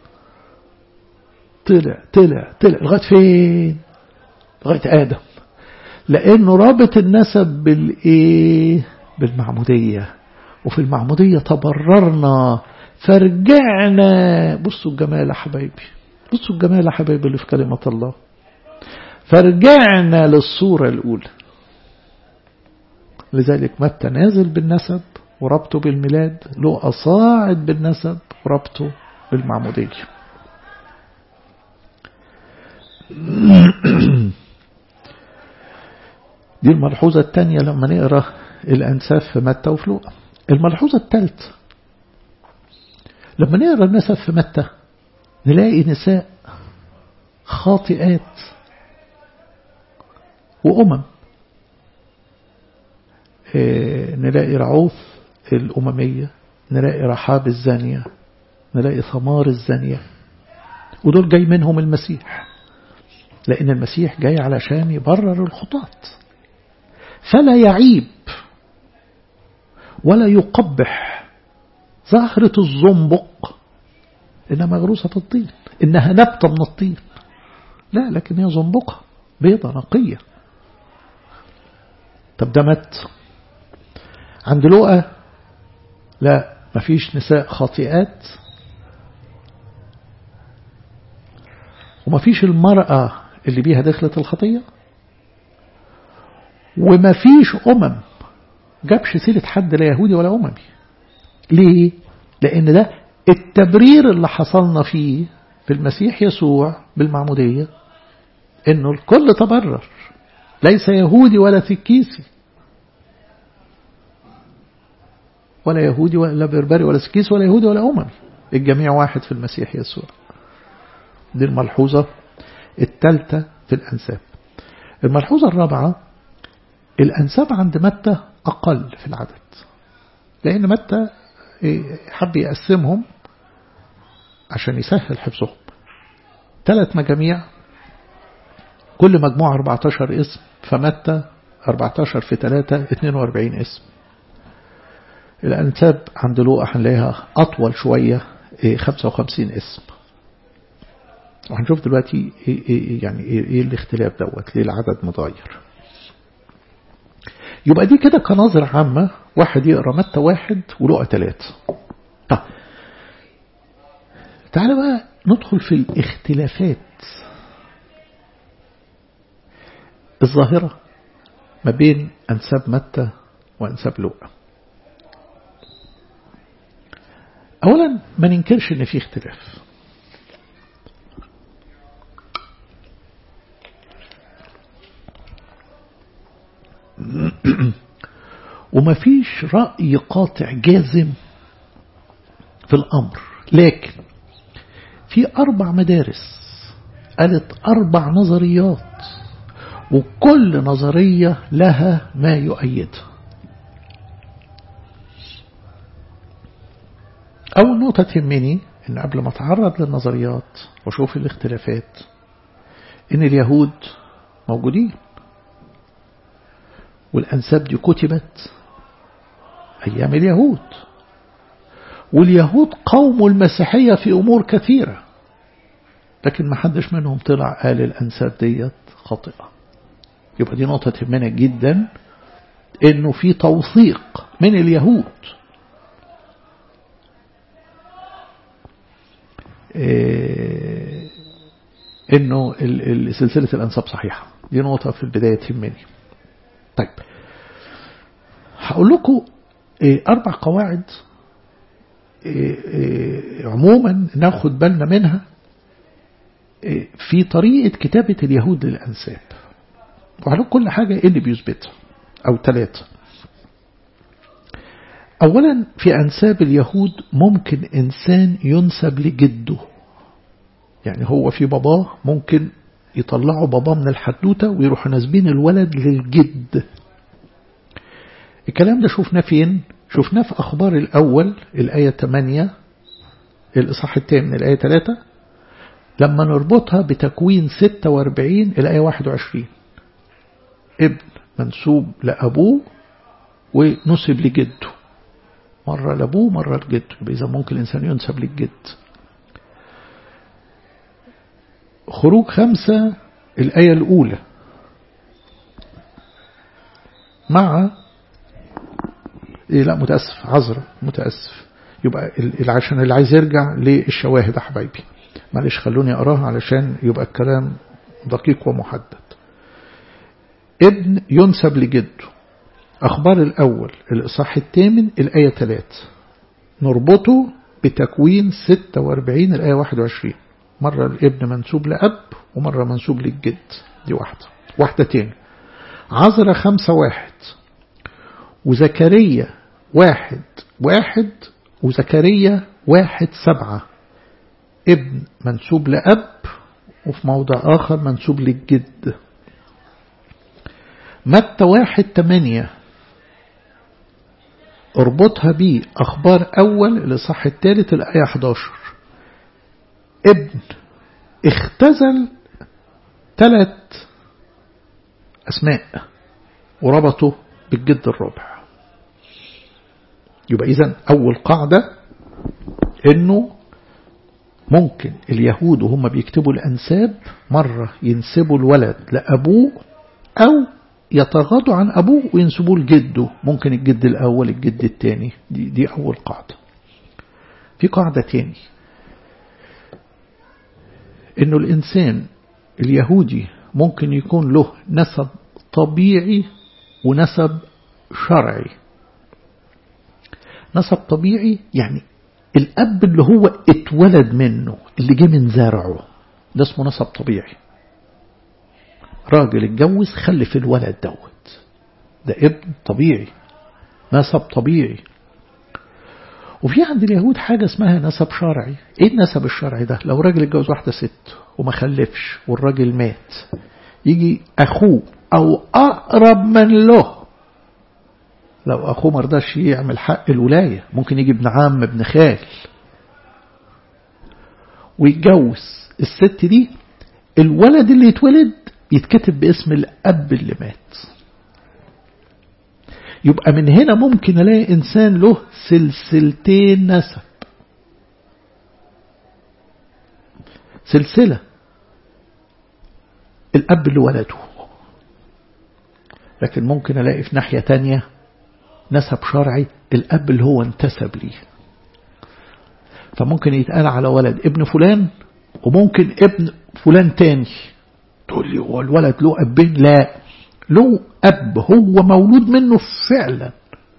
طلع لغاية فين؟ لغاية آدم، لأنه رابط النسب بالمعمودية، وفي المعمودية تبررنا فرجعنا. بصوا الجمال يا حبايبي، بصوا الجمال يا حبايبي اللي في كلمة الله. فرجعنا للصورة الأولى. لذلك متى نازل بالنسب وربطه بالميلاد، لوقا صاعد بالنسب وربطه بالمعمودية. دي الملحوظة الثانية لما نقرأ الأنساب في متى وفي لوقا. الملحوظة الثالثة لما نقرأ النسب في متى نلاقي نساء خاطئات وأمم. نلاقي رعوف الأممية، نلاقي رحاب الزانية، نلاقي ثمار الزانية، ودول جاي منهم المسيح، لأن المسيح جاي علشان يبرر الخطاة. فلا يعيب ولا يقبح زهرة الزنبق إنها مغروسة في الطين، إنها نبتة من الطين، لا، لكن هي زنبقة بيضة نقية. طب ده مت عند لوقا لا، مفيش نساء خاطئات، ومفيش المرأة اللي بيها دخلت الخطية، ومفيش جابش سيرة حد لا يهودي ولا أممي. ليه؟ لأن ده التبرير اللي حصلنا فيه في المسيح يسوع بالمعمودية، إنه الكل تبرر، ليس يهودي ولا سكيسي، ولا يهودي ولا بربري ولا سكيسي ولا يهودي ولا أممي، الجميع واحد في المسيح يسوع. دي الملحوظة الثالثة في الأنساب. الملحوظة الرابعة، الأنساب عند متى أقل في العدد، لأن متى حب يقسمهم عشان يسهل حفظهم 3 مجاميع، كل مجموعة 14 اسم، فمتى 14 في 3 42 اسم. الأنساب عند لوقا هنلاقيها أطول شوية 55 اسم. وهنشوف دلوقتي يعني ايه الاختلاف دوت، ليه العدد متغير. يبقى دي كده كنظرة عامة، واحد يقرأ متى 1 ولوقا 3. طب تعالى بقى ندخل في الاختلافات الظاهرة ما بين أنساب متى وأنساب لوقا. أولا ما ننكرش إن في اختلاف، وما فيش رأي قاطع جازم في الأمر، لكن في 4 مدارس قالت 4 نظريات، وكل نظرية لها ما يؤيدها. أول نقطة تهمني إن قبل ما أتعرض للنظريات وأشوف الاختلافات، إن اليهود موجودين، والأنساب دي كتبت أيام اليهود، واليهود قوموا المسيحية في أمور كثيرة، لكن ما حدش منهم طلع قال الأنساب ديت خاطئة. يبقى دي نقطة تهمنا جدا، إنه في توثيق من اليهود إنه سلسلة الأنساب صحيحة. دي نقطة في البداية تهمني. طيب هقول لكم 4 قواعد عموما ناخد بالنا منها في طريقة كتابة اليهود للأنساب، وعلى كل حاجة إيه اللي بيثبتها، أو 3. أولا في أنساب اليهود ممكن إنسان ينسب لجده، يعني هو في باباه ممكن يطلعوا باباه من الحدوتة ويروحوا ناسبين الولد للجد. الكلام ده شوفناه فين؟ شوفناه في أخبار الأول الآية 8 الإصحاح الثامن الآية 3، لما نربطها بتكوين 46 الآية 21، ابن منسوب لأبوه ونسب لجده، مرة لأبوه مرة لجده، إذا ممكن الإنسان ينسب للجد. خروج 5 الآية الأولى مع لا متأسف عذرا متأسف، يبقى عشان اللي عايز يرجع للشواهد يا حبايبي معلش خلوني أقراها علشان يبقى الكلام دقيق ومحدد. ابن ينسب لجده، أخبار الأول الإصحاح الثامن الآية 3، نربطه بتكوين 46 الآية 21، مرة الابن منسوب لأب ومرة منسوب للجد. دي واحدة تاني، عذرا 5:1 وزكريا 1:1 وزكريا 1:7، ابن منسوب لأب وفي موضع آخر منسوب للجد. متى 1:8 اربطها بيه أخبار أول الإصحاح الثالث الآية 11، ابن اختزل 3 أسماء وربطه بالجد الرابع. يبقى إذن أول قاعدة إنه ممكن اليهود وهم بيكتبوا الأنساب مرة ينسبوا الولد لأبوه أو يتغاضوا عن أبوه وينسبوه لجده، ممكن الجد الأول الجد الثاني. دي أول قاعدة. في قاعدة تاني، إنه الإنسان اليهودي ممكن يكون له نسب طبيعي ونسب شرعي. نسب طبيعي يعني الأب اللي هو اتولد منه، اللي جه من زرعه، ده اسمه نسب طبيعي. راجل اتجوز خلف الولد دوت، ده ابن طبيعي، نسب طبيعي. وفي عند اليهود حاجة اسمها نسب شرعي. ايه النسب الشرعي ده؟ لو راجل اتجوز واحدة ست وما خلفش والراجل مات، يجي أخوه أو أقرب من له، لو أخوه مرضاش يعمل حق الولاية ممكن يجي ابن عم ابن خال ويتجوز الست دي، الولد اللي يتولد يتكتب باسم الأب اللي مات. يبقى من هنا ممكن ألاقي إنسان له سلسلتين نسب، سلسلة الأب اللي ولده، لكن ممكن ألاقي في ناحية تانية نسب شرعي الأب اللي هو انتسب ليه. فممكن يتقال على ولد ابن فلان وممكن ابن فلان تاني. تقول لي هو الولد له أبين؟ لا، له أب هو مولود منه فعلا،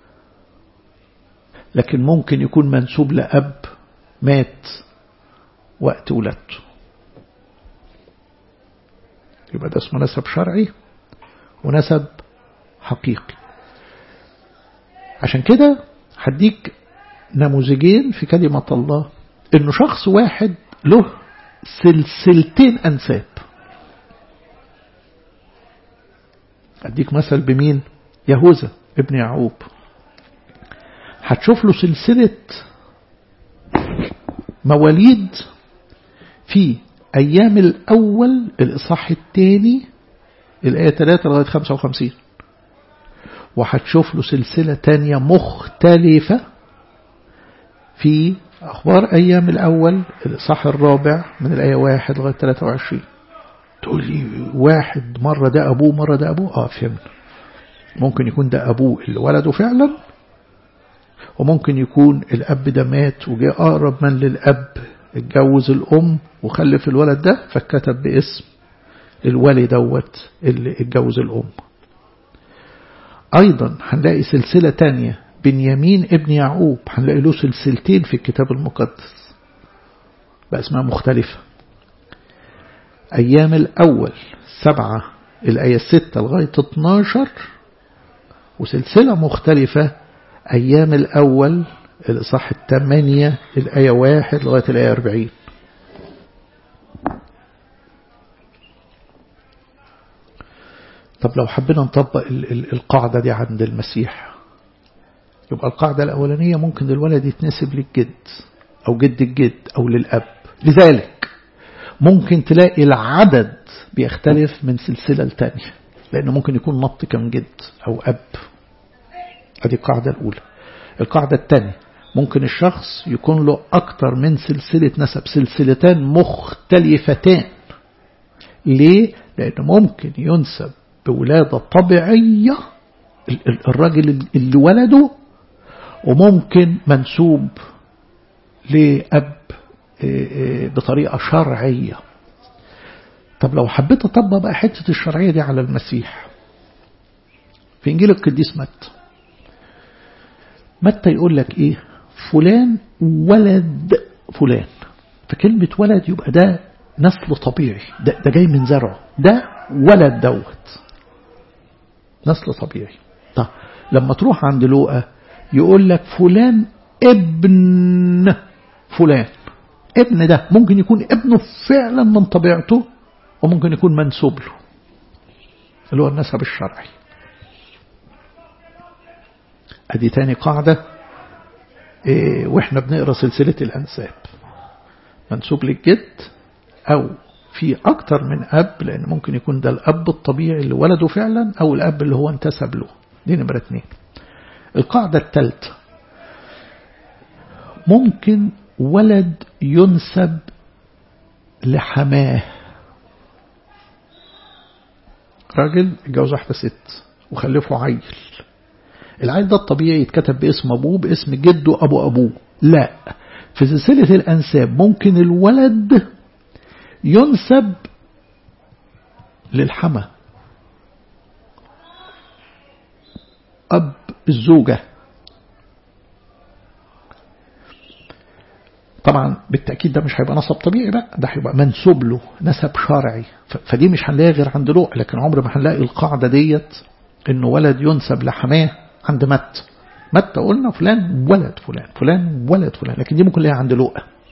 لكن ممكن يكون منسوب لأب مات وقت ولادته. يبقى ده اسمه نسب شرعي ونسب حقيقي. عشان كده هديك نموذجين في كلمة الله، انه شخص واحد له سلسلتين أنساب. أديك مثل بمين؟ يهوذا ابن يعقوب، هتشوف له سلسلة مواليد في أيام الأول الإصحاح الثاني الآية 3 لغاية 55، وهتشوف له سلسلة تانية مختلفة في أخبار أيام الأول الإصحاح الرابع من الآية 1 لغاية 23. تقول لي واحد مرة ده أبوه مرة ده أبوه؟ فهمنا. ممكن يكون ده أبوه اللي ولده فعلا، وممكن يكون الأب ده مات وجاء أقرب من للأب اتجوز الأم وخلف الولد ده فكتب باسم الولي دوت اللي اتجوز الأم. أيضا هنلاقي سلسلة تانية بنيامين ابن يعقوب، هنلاقي له سلسلتين في الكتاب المقدس بأسماء مختلفة. أيام الأول 7 الآية 6 لغاية 12، وسلسلة مختلفة أيام الأول الإصحاح 8 الآية 1 لغاية الآية 40. طب لو حبينا نطبق القاعدة دي عند المسيح، يبقى القاعدة الأولانية ممكن الولد يتنسب للجد أو جد الجد أو للأب، لذلك ممكن تلاقي العدد بيختلف من سلسلة لتانية، لأنه ممكن يكون نط كم جد أو أب. هذه القاعدة الأولى. القاعدة الثانية ممكن الشخص يكون له أكتر من سلسلة نسب، سلسلتان مختلفتان. ليه؟ لأنه ممكن ينسب بولادة طبيعية الراجل اللي ولده، وممكن منسوب لأب بطريقة شرعية. طب لو حبيت أطبق بقى حتة الشرعية دي على المسيح، في إنجيل القديس متى يقول لك إيه؟ فلان ولد فلان. فكلمة ولد يبقى ده نسل طبيعي، ده جاي من زرعه، ده ولد دوت نسل طبيعي. طب لما تروح عند لوقا يقول لك فلان ابن فلان. ابن ده ممكن يكون ابنه فعلا من طبيعته، وممكن يكون منسوب له اللي هو النسب الشرعي. ادي تاني قاعدة واحنا بنقرأ سلسلة الأنساب، منسوب للجد أو في أكتر من أب، لأن ممكن يكون ده الأب الطبيعي اللي ولده فعلا أو الأب اللي هو انتسب له. دي نمرة 2. القاعدة الثالثة ممكن ولد ينسب لحماه. راجل اتجوز واحدة ست وخلفه عيل، العيل ده الطبيعي يتكتب باسم أبوه باسم جده أبو أبوه. لا، في سلسلة الأنساب ممكن الولد ينسب للحمى، أب الزوجة. طبعا بالتأكيد ده مش هيبقى نسب طبيعي بقى، ده هيبقى منسوب له نسب شرعي، فدي مش هنلاقيها غير عند لوط. لكن عمر ما هنلاقي القاعدة ديت إنه ولد ينسب لحماه عند متى قلنا فلان ولد فلان، فلان ولد فلان، لكن دي ممكن نلاقيها عند لوط.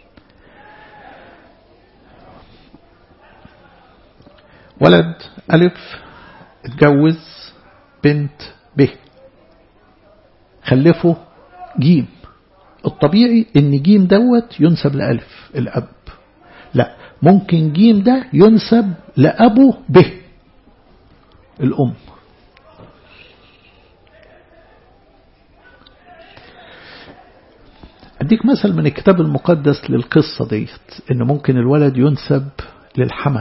ولد ألف اتجوز بنت ب، خلفه جيم، الطبيعي ان جيم دوت ينسب لألف الأب، لا ممكن جيم ده ينسب لأبو ب الأم. أديك مثل من الكتاب المقدس للقصة ديت، إن ممكن الولد ينسب للحمى،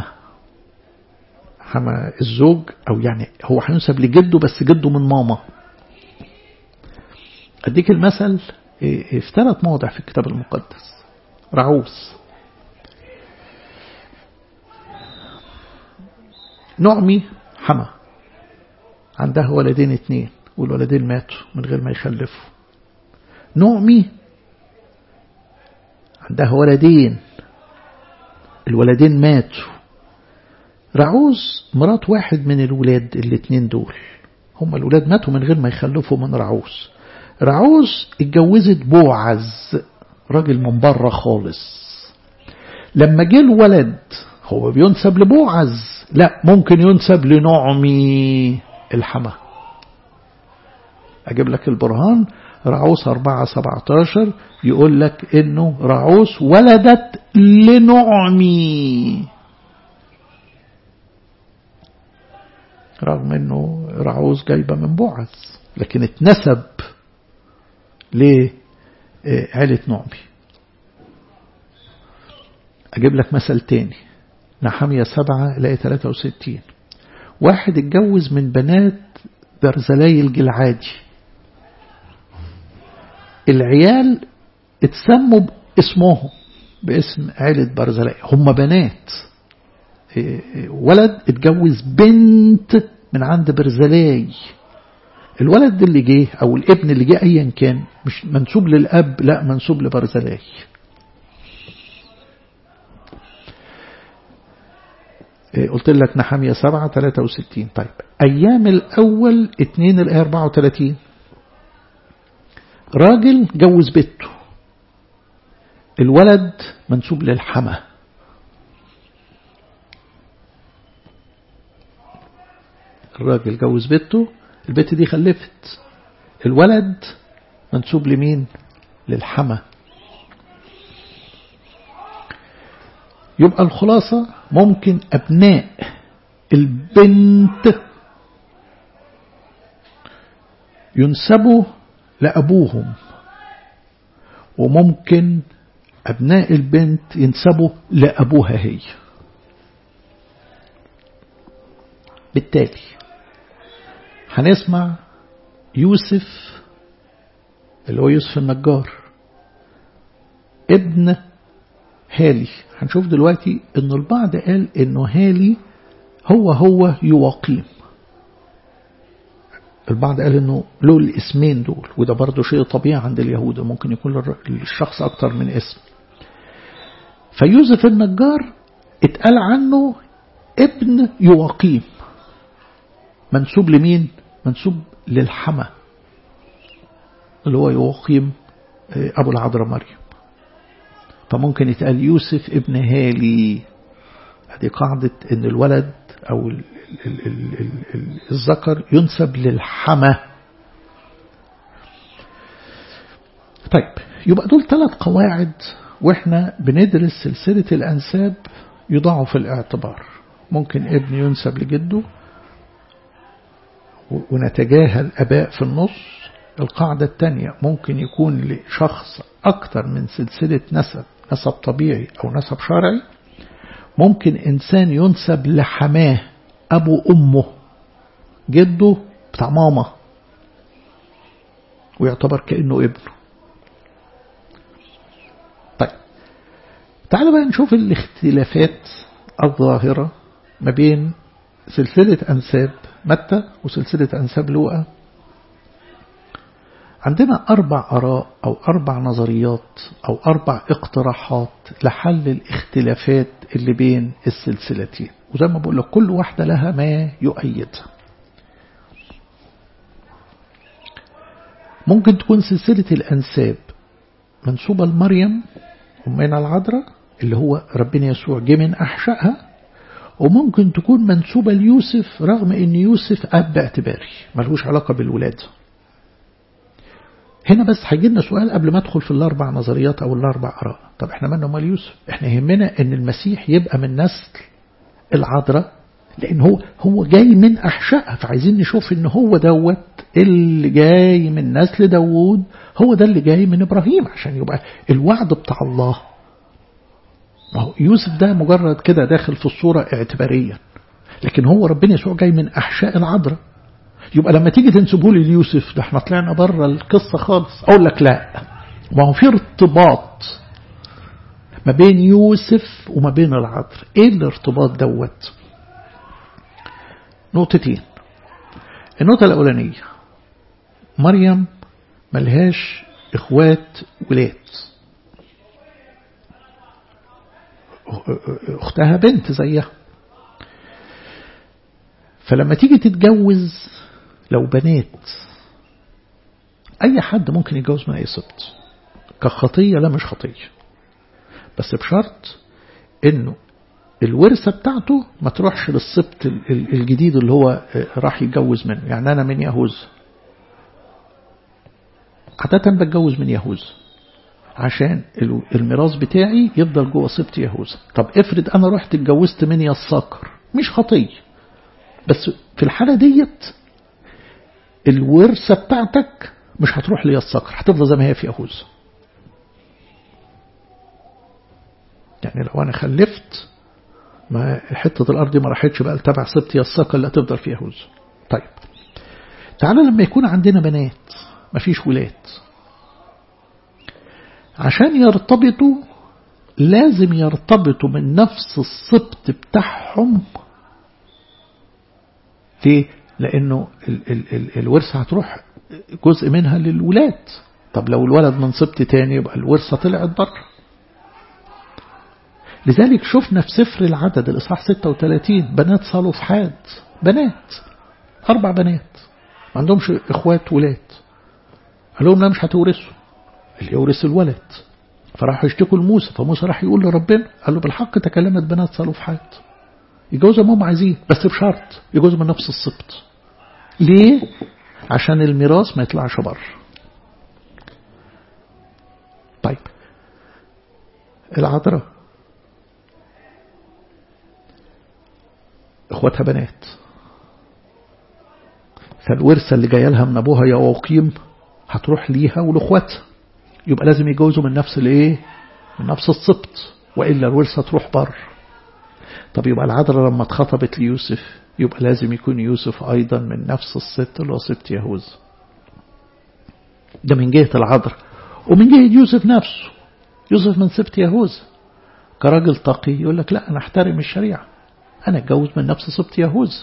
حمى الزوج، أو يعني هو هينسب لجده بس جده من ماما. أديك المثل في 3 مواضع في الكتاب المقدس. رعوس، نعمي حمى عندها ولدين 2 والولدين ماتوا من غير ما يخلفوا. نعمي عندها ولدين، الولدين ماتوا. رعوز مرات واحد من الولاد 2 دول، هم الولاد ماتوا من غير ما يخلفوا من رعوز. رعوز اتجوزت بوعز، راجل من بره خالص. لما جه الولد هو بينسب لبوعز؟ لا، ممكن ينسب لنعمي الحمى. أجيب لك البرهان، رعوس 4:17 يقول لك إنه رعوس ولدت لنعمي، رغم إنه رعوس جايبة من بوعز، لكن اتنسب لعائلة نعمي. أجيب لك مثل تاني، نحمية 7:63 واحد اتجوز من بنات برزلاي الجلعادي، العيال اتسموا باسمهم، باسم عائلة برزلاي، هم بنات. ولد اتجوز بنت من عند برزلاي، الولد اللي جه أو الابن اللي جه أيا كان مش منسوب للأب، لا منسوب لبرزلاي. قلت لك نحمية 7:63. طيب أيام الأول 2:34 راجل جوز بنته، الولد منسوب للحمى. الراجل جوز بنته، البنت دي خلفت، الولد منسوب لمين؟ للحمى. يبقى الخلاصة ممكن أبناء البنت ينسبوا لأبوهم، وممكن أبناء البنت ينسبوا لأبوها هي. بالتالي هنسمع يوسف اللي هو يوسف النجار ابن هالي. هنشوف دلوقتي انه البعض قال انه هالي هو يواقيم، البعض قال انه له الاسمين دول، وده برضو شيء طبيعي عند اليهود، ممكن يكون الشخص اكتر من اسم. فيوسف النجار اتقال عنه ابن يواقيم، منسوب لمين؟ منسوب للحمى اللي هو يواقيم ابو العذراء مريم. فممكن يتقال يوسف ابن هالي. هذه قاعدة ان الولد او الذكر ينسب للحمى. طيب يبقى دول 3 قواعد واحنا بندرس سلسلة الانساب يضعوا في الاعتبار. ممكن ابن ينسب لجده ونتجاهل اباء في النص. القاعدة الثانية ممكن يكون لشخص أكثر من سلسلة نسب طبيعي أو نسب شرعي. ممكن إنسان ينسب لحماه، أبو أمه، جده بتاع ماما، ويعتبر كأنه ابنه. طيب تعالوا بقى نشوف الاختلافات الظاهرة ما بين سلسلة أنساب متى وسلسلة أنساب لوقا عندنا 4 آراء أو 4 نظريات أو 4 اقتراحات لحل الاختلافات اللي بين السلسلتين، وزي ما بقول لك كل واحدة لها ما يؤيدها. ممكن تكون سلسلة الأنساب منسوبة لمريم أمنا العذراء اللي هو ربنا يسوع جه من أحشائها، وممكن تكون منسوبة ليوسف رغم أن يوسف أب اعتباري ملهوش علاقة بالولادة. هنا بس هيجي لنا سؤال قبل ما ادخل في ال4 نظريات أو ال4 آراء. طب احنا مالنا ومال يوسف؟ احنا يهمنا أن المسيح يبقى من نسل العذراء لأن هو جاي من أحشائها، فعايزين نشوف أن هو دوت اللي جاي من نسل داوود، هو ده اللي جاي من إبراهيم، عشان يبقى الوعد بتاع الله. ما هو يوسف ده مجرد كده داخل في الصورة اعتباريا، لكن هو ربنا يسوع جاي من أحشاء العذراء. يبقى لما تيجي تنسبه لي ليوسف ده احنا طلعنا بره القصة خالص. أقول لك لا، ما هو في ارتباط ما بين يوسف وما بين العذراء. ايه الارتباط دوت؟ نقطتين. النقطة الأولانية، مريم ملهاش إخوات ولاد، أختها بنت زيها، فلما تيجي تتجوز لو بنات أي حد ممكن يتجوز من أي سبط كخطية، لا مش خطية، بس بشرط إنه الورثة بتاعته ما تروحش للسبط الجديد اللي هو راح يتجوز منه. يعني أنا من يهوذا، عادة بتجوز من يهوذا عشان الميراث بتاعي يفضل جوه سبط يهوذا. طب افرض أنا رحت اتجوزت من يساكر، مش خطية، بس في الحالة ديت الورثة بتاعتك مش هتروح ليساكر، هتفضل زي ما هي في يهوذا. يعني لو أنا خلفت، ما حتة الأرض دي ما راحتش بقى لتبع سبط يساكر، اللي هتفضل في يهوذا. طيب تعالى لما يكون عندنا بنات ما فيش ولاد، عشان يرتبطوا لازم يرتبطوا من نفس السبط بتاعهم. ليه؟ لأنه الورثة هتروح جزء منها للولاد. طب لو الولد من سبط تاني يبقى الورثة طلعت بره. لذلك شفنا في سفر العدد الإصحاح 36 بنات صالوفحاد، بنات 4 بنات ما عندهمش إخوات ولاد، قال لهم لا مش هتورثوا، اللي يورث الولد. فراحوا يشتكوا لموسى، فموسى راح يقول لربنا، قال له بالحق تكلمت بنات صالوفحاد يجوزوا ما هم عايزين، بس بشرط يجوزوا من نفس السبط. ليه؟ عشان الميراث ما يطلعش بره. طيب العذراء اخواتها بنات، فالورثة اللي جايه لها من ابوها يواقيم هتروح ليها ولاخواتها، يبقى لازم يجوزوا من نفس الايه، من نفس السبط، والا الورثة تروح بره. طب يبقى العذراء لما اتخطبت ليوسف يبقى لازم يكون يوسف ايضا من نفس السبط اللي هو سبط يهوذا. ده من جهة العذراء. ومن جهة يوسف نفسه، يوسف من سبط يهوذا، كراجل تقي يقول لك لا أنا احترم الشريعة، أنا اتجوز من نفس سبط يهوذا.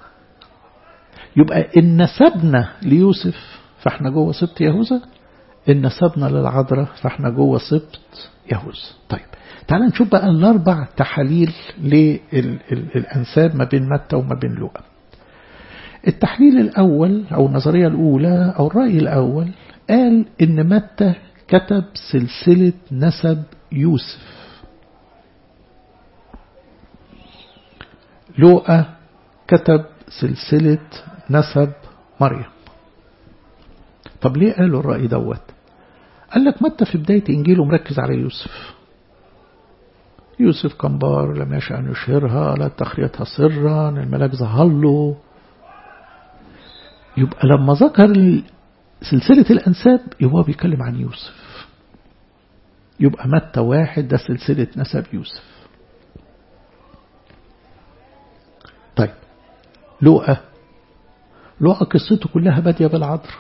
يبقى إن نسبنا ليوسف فاحنا جوه سبط يهوذا، إن نسبنا للعذراء فاحنا جوه سبط يهوذا. طيب تعال نشوف بقى ال4 تحاليل للأنساب ما بين متى وما بين لوقا. التحليل الأول أو النظرية الأولى أو الرأي الأول قال إن متى كتب سلسلة نسب يوسف، لوقا كتب سلسلة نسب مريم. طب ليه قالوا الرأي دوت؟ قال لك متى في بداية إنجيله مركز على يوسف. يوسف كان بار لم يشأ أن يشهرها، لا تخريتها سرا، الملاك ظهر له. يبقى لما ذكر سلسلة الأنساب يبقى بيتكلم عن يوسف. يبقى متى 1 ده سلسلة نسب يوسف. طيب لوقا قصته كلها بادية بالعذراء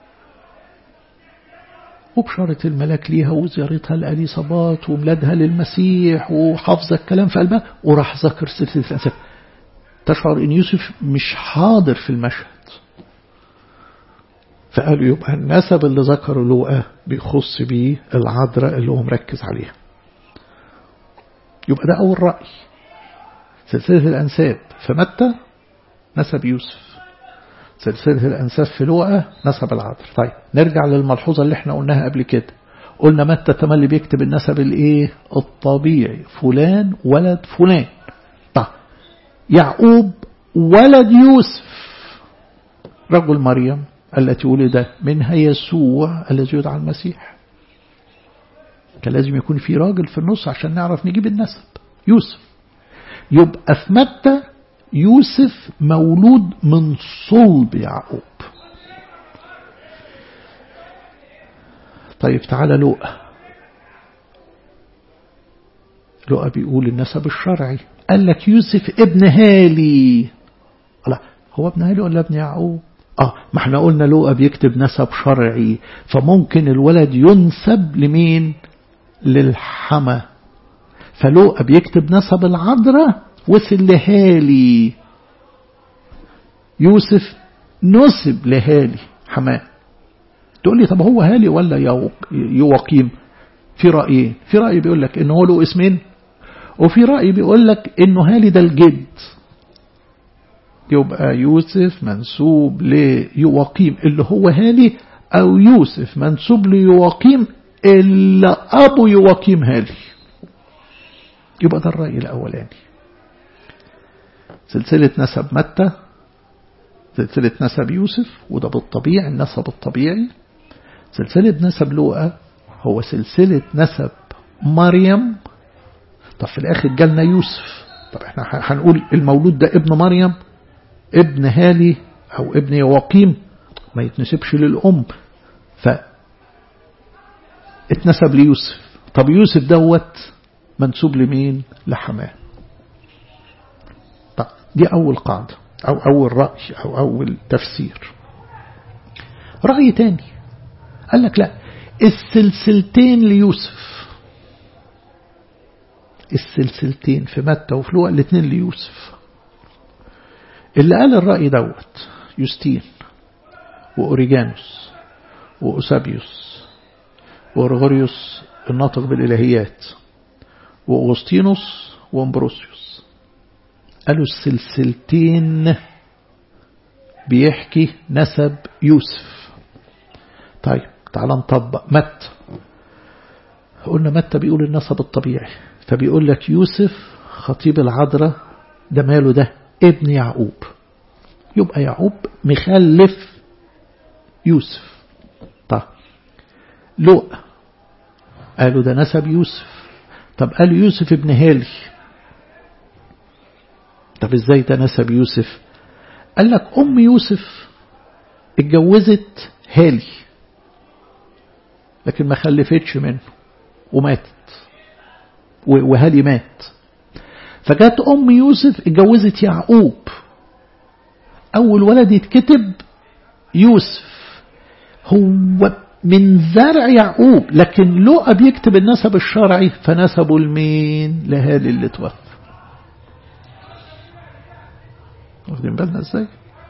وبشارة الملاك ليها وزيارتها لأليصابات وميلادها للمسيح وحافظة الكلام في قلبها، وراح ذكر سلسلة الأنساب. تشعر إن يوسف مش حاضر في المشهد، فقالوا يبقى النسب اللي ذكره لوقا بيخص بيه العذراء اللي هو مركز عليها. يبقى ده أول رأي. سلسلة الأنساب في متى نسب يوسف، سلسلة الأنساب في لوقا نسب العذراء. طيب نرجع للملحوظة اللي احنا قلناها قبل كده. قلنا متى تملي بيكتب النسب الايه الطبيعي، فلان ولد فلان. طيب يعقوب ولد يوسف رجل مريم التي ولد منها يسوع الذي يدعى المسيح. كان لازم يكون في راجل في النص عشان نعرف نجيب النسب يوسف. يبقى في متى يوسف مولود من صلب يعقوب. طيب تعالى لوقا بيقول النسب الشرعي. قال لك يوسف ابن هالي. لا هو ابن هالي ولا ابن يعقوب؟ ما احنا قلنا لوقا بيكتب نسب شرعي، فممكن الولد ينسب لمين؟ للحمى. فلوقا بيكتب نسب العذراء وصل لهالي. يوسف نسب لهالي حماه. تقول لي طب هو هالي ولا يواقيم؟ في رأيين. في رأي بيقول لك انه هو له اسمين، وفي رأي بيقول لك انه هالي ده الجد. يبقى يوسف منسوب ليواقيم اللي هو هالي، او يوسف منسوب ليواقيم اللي ابو يواقيم هالي. يبقى ده الرأي الاولاني. سلسلة نسب متى سلسلة نسب يوسف، وده بالطبيعي النسب الطبيعي. سلسلة نسب لوقا هو سلسلة نسب مريم. طب في الآخر جالنا يوسف. طب احنا هنقول المولود ده ابن مريم ابن هالي أو ابن يواقيم، ما يتنسبش للأم، فاتنسب ليوسف. طب يوسف دوت منسوب لمين؟ لحماه. طب دي أول قاعدة أو أول رأي أو أول تفسير. رأي تاني قال لك لا، السلسلتين ليوسف. السلسلتين في متى وفي لوقا الاثنين ليوسف. اللي قال الرأي دوت يوستين وأوريجانوس وأوسابيوس وأورغوريوس الناطق بالإلهيات وأغسطينوس وأمبروسيوس. قالوا السلسلتين بيحكي نسب يوسف. طيب تعال نطبق متى. قلنا متى بيقول النسب الطبيعي، فبيقول لك يوسف خطيب العذراء ده ماله؟ ده ابن يعقوب. يبقى يعقوب مخلف يوسف. طيب لوقا قالوا ده نسب يوسف. طب قالوا يوسف ابن هالي. طب ازاي ده نسب يوسف؟ قال لك أم يوسف اتجوزت هالي لكن ما خلفتش منه وماتت، وهالي مات. فجات أم يوسف اتجوزت يعقوب. أول ولد يتكتب يوسف هو من زرع يعقوب، لكن لوقا بيكتب النسب الشرعي فنسبه لمين؟ لهالي اللي توفى. واخدين بالنا ازاي؟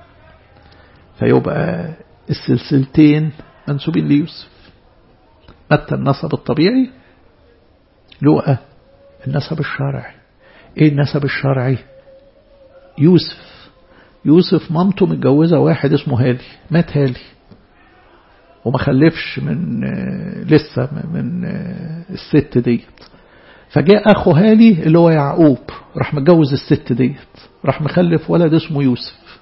فيبقى السلسلتين منسوبين ليوسف. متى النسب الطبيعي، لوقا النسب الشرعي. ايه النسب الشرعي؟ يوسف مامته متجوزة واحد اسمه هالي، مات هالي وما خلفش من لسه من الست ديت. فجاء أخو هالي اللي هو يعقوب راح متجوز الست ديت، راح مخلف ولد اسمه يوسف.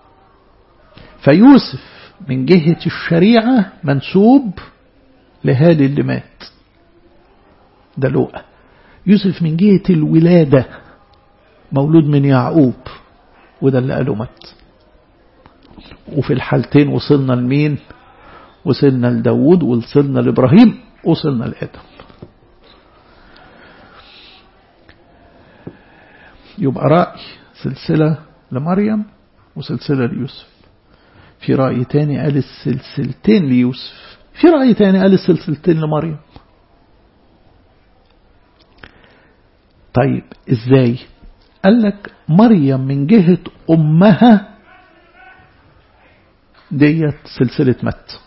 فيوسف من جهة الشريعة منسوب لهالي اللي مات، ده لوقا. يوسف من جهة الولادة مولود من يعقوب، وده اللي قاله مت. وفي الحالتين وصلنا لمين؟ وصلنا لداود وصلنا لإبراهيم وصلنا لآدم. يبقى رأي سلسلة لمريم وسلسلة ليوسف. في رأي تاني قال السلسلتين ليوسف. في رأي تاني قال السلسلتين لمريم. طيب ازاي؟ قال لك مريم من جهة أمها ديت سلسلة متى.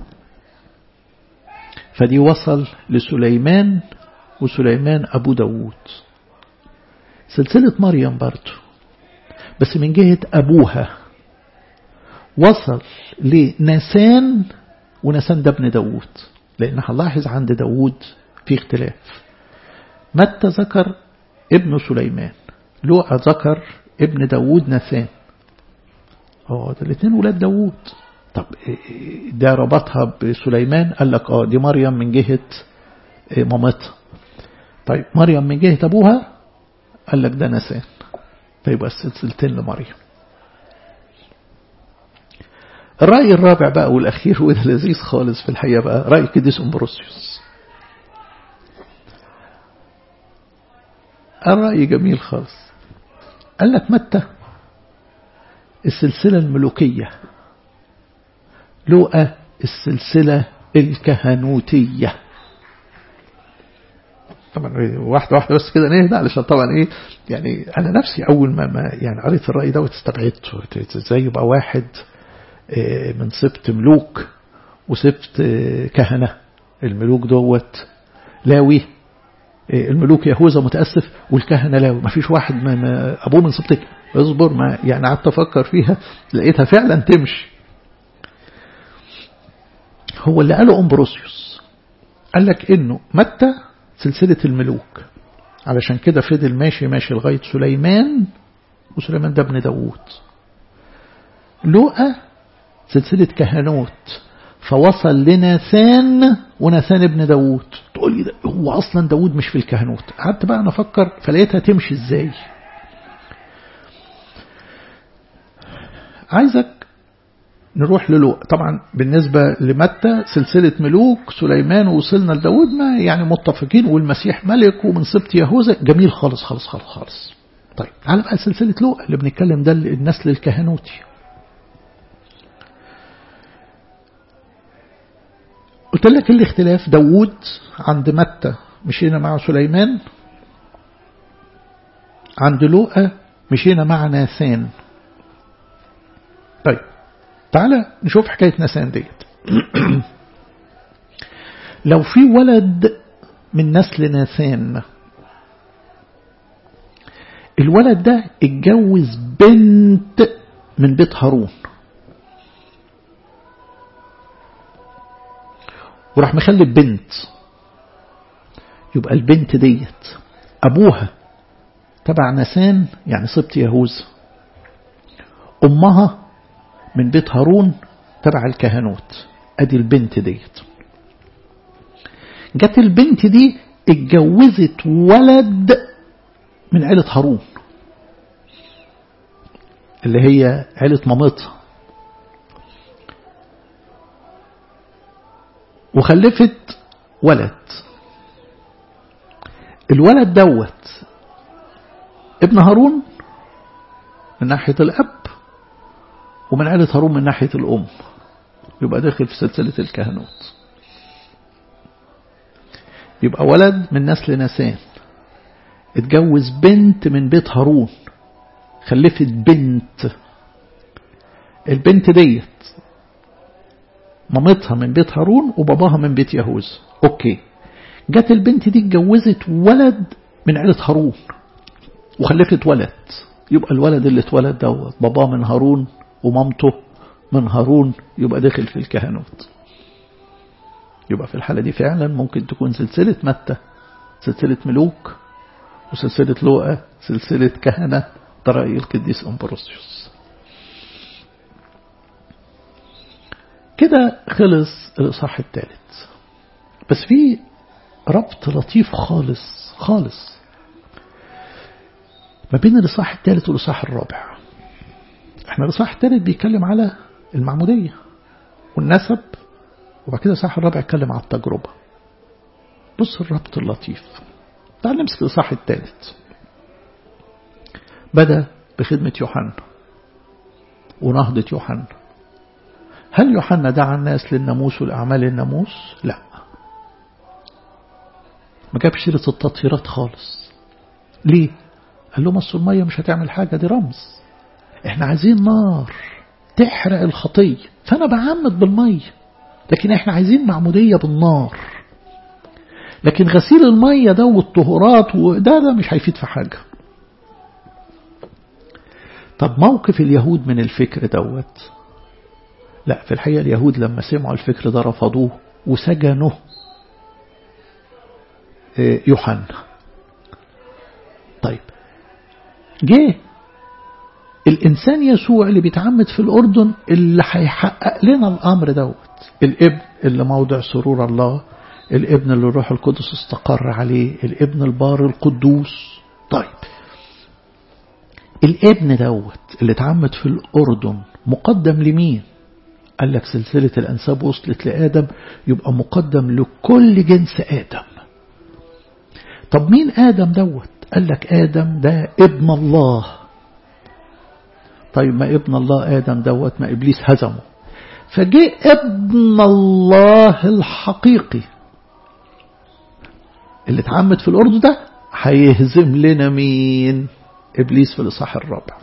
فدي وصل لسليمان، وسليمان أبو داود. سلسلة مريم برضو بس من جهة أبوها وصل لناسان، وناسان ده ابن داود، لأن هنلاحظ عند داود في اختلاف. متى ذكر ابن سليمان، لوقا ذكر ابن داود ناسان. ده الاثنين ولاد داود. طب ده ربطها بسليمان، قال لك دي مريم من جهة مامتها. طيب مريم من جهة أبوها، قال لك ده ناسان. فيبقى السلسلتين لمريم. الرأي الرابع بقى والأخير وده لذيذ خالص في الحقيقة بقى، رأي القديس أمبروسيوس. الرأي جميل خالص. قال لك متى السلسلة الملوكية، لوقا السلسلة الكهنوتية. طبعا واحدة واحدة بس كده نهدى، علشان طبعا يعني أنا نفسي أول ما يعني قريت الرأي ده واستبعدته، ازاي يبقى واحد من سبط ملوك وسبط كهنة. الملوك دوت لاوي، الملوك يهوذا متأسف، والكهنة لاوي. ما فيش واحد ما أبوه من سبط. اصبر، ما يعني قعدت أفكر فيها لقيتها فعلا تمشي. هو اللي قاله أمبروسيوس، قال لك إنه متى سلسلة الملوك، علشان كده فضل ماشي لغاية سليمان، وسليمان ده ابن داود. لوقا سلسلة كهنوت، فوصل لناثان، وناثان ابن داود. تقول لي هو أصلا داود مش في الكهنوت. قعدت بقى أنا أفكر فلقيتها تمشي إزاي. عايزك نروح للوقا. طبعا بالنسبة لمتى سلسلة ملوك سليمان ووصلنا لداود، ما يعني متفقين، والمسيح ملك ومن سبط يهوذا، جميل خالص خالص خالص خالص. طيب على بقى سلسلة لوقا اللي بنتكلم ده النسل الكهنوتي. قلت لك الاختلاف، داود عند متى مشينا مع سليمان، عند لوقا مشينا مع ناثان. طيب تعالى نشوف حكاية ناثان ديت. لو في ولد من نسل ناثان، الولد ده اتجوز بنت من بيت هارون، وراح مخلف بنت. يبقى البنت ديت أبوها تبع ناثان، يعني سبط يهوذا، أمها من بيت هارون تبع الكهنوت. أدي البنت ديت. جت البنت دي اتجوزت ولد من عيلة هارون، اللي هي عيلة مامتها، وخلفت ولد. الولد دوت ابن هارون من ناحية الأب، ومن عيلة هارون من ناحية الأم. يبقى داخل في سلسلة الكهنوت. يبقى ولد من نسل ناثان اتجوز بنت من بيت هارون، خلفت بنت. البنت ديت مامتها من بيت هارون وباباها من بيت يهوذا. اوكي، جت البنت دي اتجوزت ولد من عيلة هارون وخلفت ولد. يبقى الولد اللي اتولد دوت باباه من هارون ومامته من هارون، يبقى داخل في الكهنوت. يبقى في الحالة دي فعلا ممكن تكون سلسلة متى سلسلة ملوك، وسلسلة لوقا سلسلة كهنة. ده رأي القديس أمبروسيوس. كده خلص الإصحاح الثالث. بس في ربط لطيف خالص خالص ما بين الإصحاح الثالث والإصحاح الرابع. احنا الإصحاح الثالث بيتكلم على المعمودية والنسب، وبعد كده الإصحاح الرابع يتكلم على التجربة. بص الربط اللطيف. تعال نمسك الإصحاح الثالث. بدأ بخدمة يوحنا ونهضة يوحنا. هل يوحنا دعا الناس للناموس والأعمال الناموس؟ لا، ما جاب سيرة التطهيرات خالص. ليه؟ قال لهم أصل المية مش هتعمل حاجة، دي رمز. احنا عايزين نار تحرق الخطية، فأنا بعمد بالمية. لكن احنا عايزين معمودية بالنار. لكن غسيل المية ده والطهورات ده مش هيفيد في حاجة. طب موقف اليهود من الفكر دوت؟ لا، في الحقيقة اليهود لما سمعوا الفكر ده رفضوه وسجنوا يوحنا. طيب جه الإنسان يسوع اللي بيتعمد في الأردن اللي هيحقق لنا الأمر دوت، الابن اللي موضع سرور الله، الابن اللي الروح القدس استقر عليه، الابن البار القدوس. طيب الابن دوت اللي اتعمد في الأردن مقدم لمين؟ قال لك سلسلة الأنساب وصلت لآدم، يبقى مقدم لكل جنس آدم. طب مين آدم دوت؟ قال لك آدم ده ابن الله. طيب ما ابن الله آدم دوت ما إبليس هزمه، فجاء ابن الله الحقيقي اللي اتعمد في الأردن ده هيهزم لنا مين؟ إبليس في الإصحاح الرابع.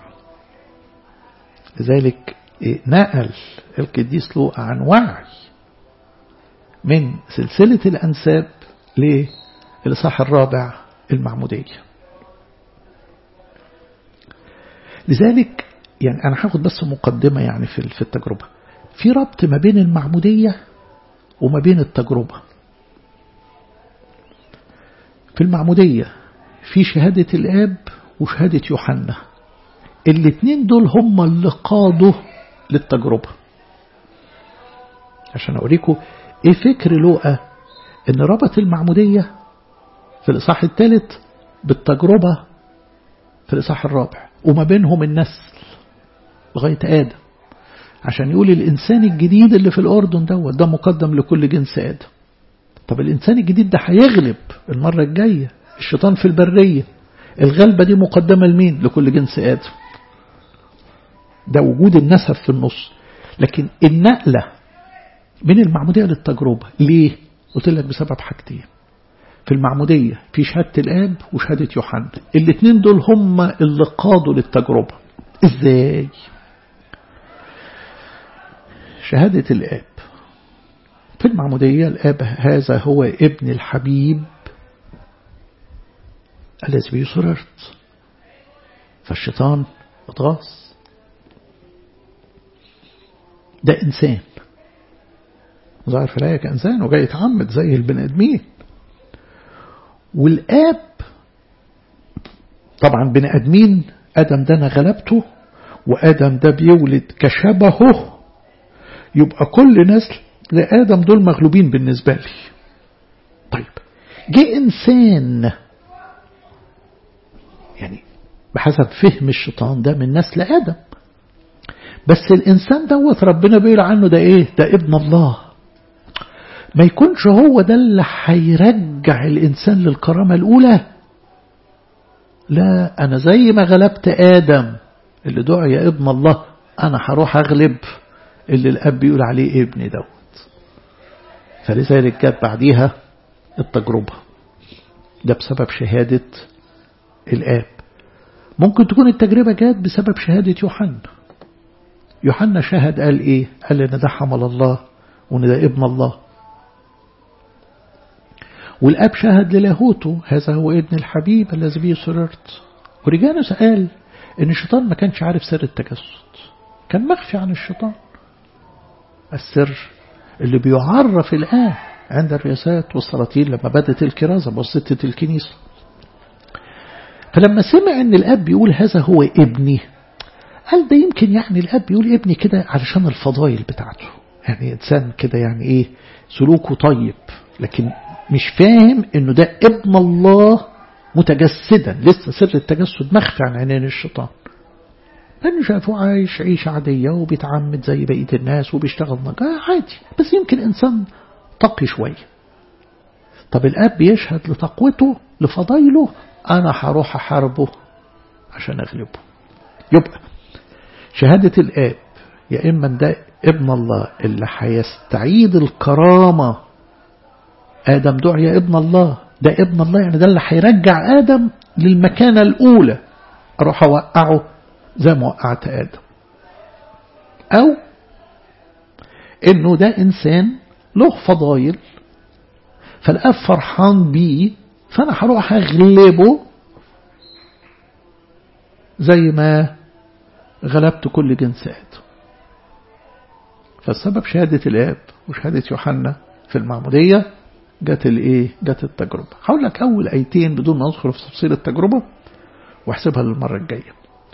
لذلك نقل القديس لوقا عن وعي من سلسلة الأنساب للإصحاح الرابع المعمودية. لذلك يعني أنا هاخد بس مقدمة يعني في التجربة، في ربط ما بين المعمودية وما بين التجربة. في المعمودية في شهادة الآب وشهادة يوحنا، الاثنين دول هم اللي قادوا للتجربة. عشان أوريكم إيه فكر لوقا، إن ربط المعمودية في الإصحاح الثالث بالتجربة في الإصحاح الرابع، وما بينهم النسل لغاية آدم، عشان يقول الإنسان الجديد اللي في الأردن ده مقدم لكل جنس آدم. طب الإنسان الجديد ده هيغلب المرة الجاية الشيطان في البرية، الغلبة دي مقدمة لمين؟ لكل جنس آدم. ده وجود النسب في النص. لكن النقلة من المعمودية للتجربة ليه؟ قلت لك بسبب حاجتين. في المعمودية في شهادة الآب وشهادة يوحنا، الاثنين دول هم اللي قادوا للتجربة. ازاي؟ شهادة الآب في المعمودية، الآب هذا هو ابن الحبيب الذي به سررت، فالشيطان اتغاظ. ده إنسان ظاهر في الآية كإنسان وجاي يتعمد زي البني آدمين، والآب طبعا بني آدمين. آدم ده أنا غلبته، وآدم ده بيولد كشبهه، يبقى كل نسل لآدم دول مغلوبين بالنسبة لي. طيب جه إنسان يعني بحسب فهم الشيطان ده من نسل آدم، بس الإنسان دوت ربنا بيقول عنه ده إيه؟ ده ابن الله. ما يكونش هو ده اللي هيرجع الإنسان للكرامة الأولى. لا، أنا زي ما غلبت آدم اللي دعي ابن الله، أنا هروح أغلب اللي الأب بيقول عليه ابني دوت. فلذلك جت بعديها التجربة، ده بسبب شهادة الآب. ممكن تكون التجربة جات بسبب شهادة يوحنا. يوحنا شهد قال إيه؟ قال إن ده حمل الله وإن ده ابن الله. والأب شهد للاهوته هذا هو ابن الحبيب الذي به سررت. أوريجانوس قال إن الشيطان ما كانش عارف سر التجسد، كان مخفي عن الشيطان. السر اللي بيعرف الآن عند الرياسات والسلاطين لما بدت الكرازة بواسطة الكنيسة. فلما سمع إن الأب يقول هذا هو ابني، قال ده يمكن يعني الأب يقول ابني كده علشان الفضائل بتاعته، يعني إنسان كده يعني إيه سلوكه طيب، لكن مش فاهم إنه ده ابن الله متجسدا، لسه سر التجسد مخفي عن عينين الشيطان. لأنه شافه عايش عيشة عادية وبيتعمد زي بقية الناس وبيشتغل نجار عادي، بس يمكن إنسان تقي شوية. طب الأب يشهد لتقوته لفضائله، أنا هروح أحاربه عشان أغلبه. يبقى شهادة الآب يا إما ده ابن الله اللي هيستعيد الكرامة. آدم دعي ابن الله، ده ابن الله يعني ده اللي هيرجع آدم للمكانة الأولى، أروح أوقعه زي ما وقعت آدم. أو إنه ده إنسان له فضايل فالأب فرحان بيه فأنا هروح أغلبه زي ما غلبت كل جنس آدم. فالسبب شهادة الآب وشهادة يوحنا في المعمودية جت التجربة. هقول لك أول آيتين بدون ما ندخل في تفصيل التجربة واحسبها للمرة الجاية.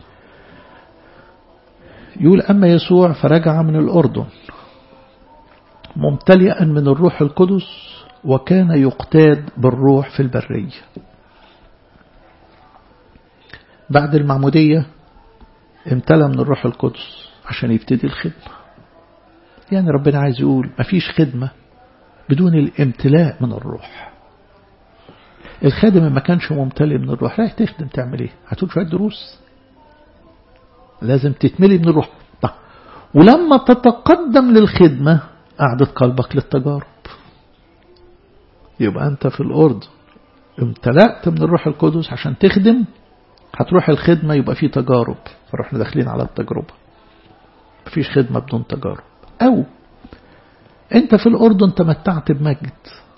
يقول أما يسوع فرجع من الأردن ممتلئا من الروح القدس وكان يقتاد بالروح في البرية. بعد المعمودية امتلأ من الروح القدس عشان يبتدي الخدمة. يعني ربنا عايز يقول مفيش خدمة بدون الامتلاء من الروح. الخادم ما كانش ممتلئ من الروح رايح تخدم تعمل ايه؟ هتقول شوية دروس؟ لازم تتملي من الروح. ولما تتقدم للخدمة قعدت قلبك للتجارب. يبقى أنت في الأردن امتلأت من الروح القدس عشان تخدم، هتروح الخدمة يبقى فيه تجارب، فروحنا داخلين على التجربة. مفيش خدمة بدون تجارب. أو أنت في الأردن تمتعت بمجد،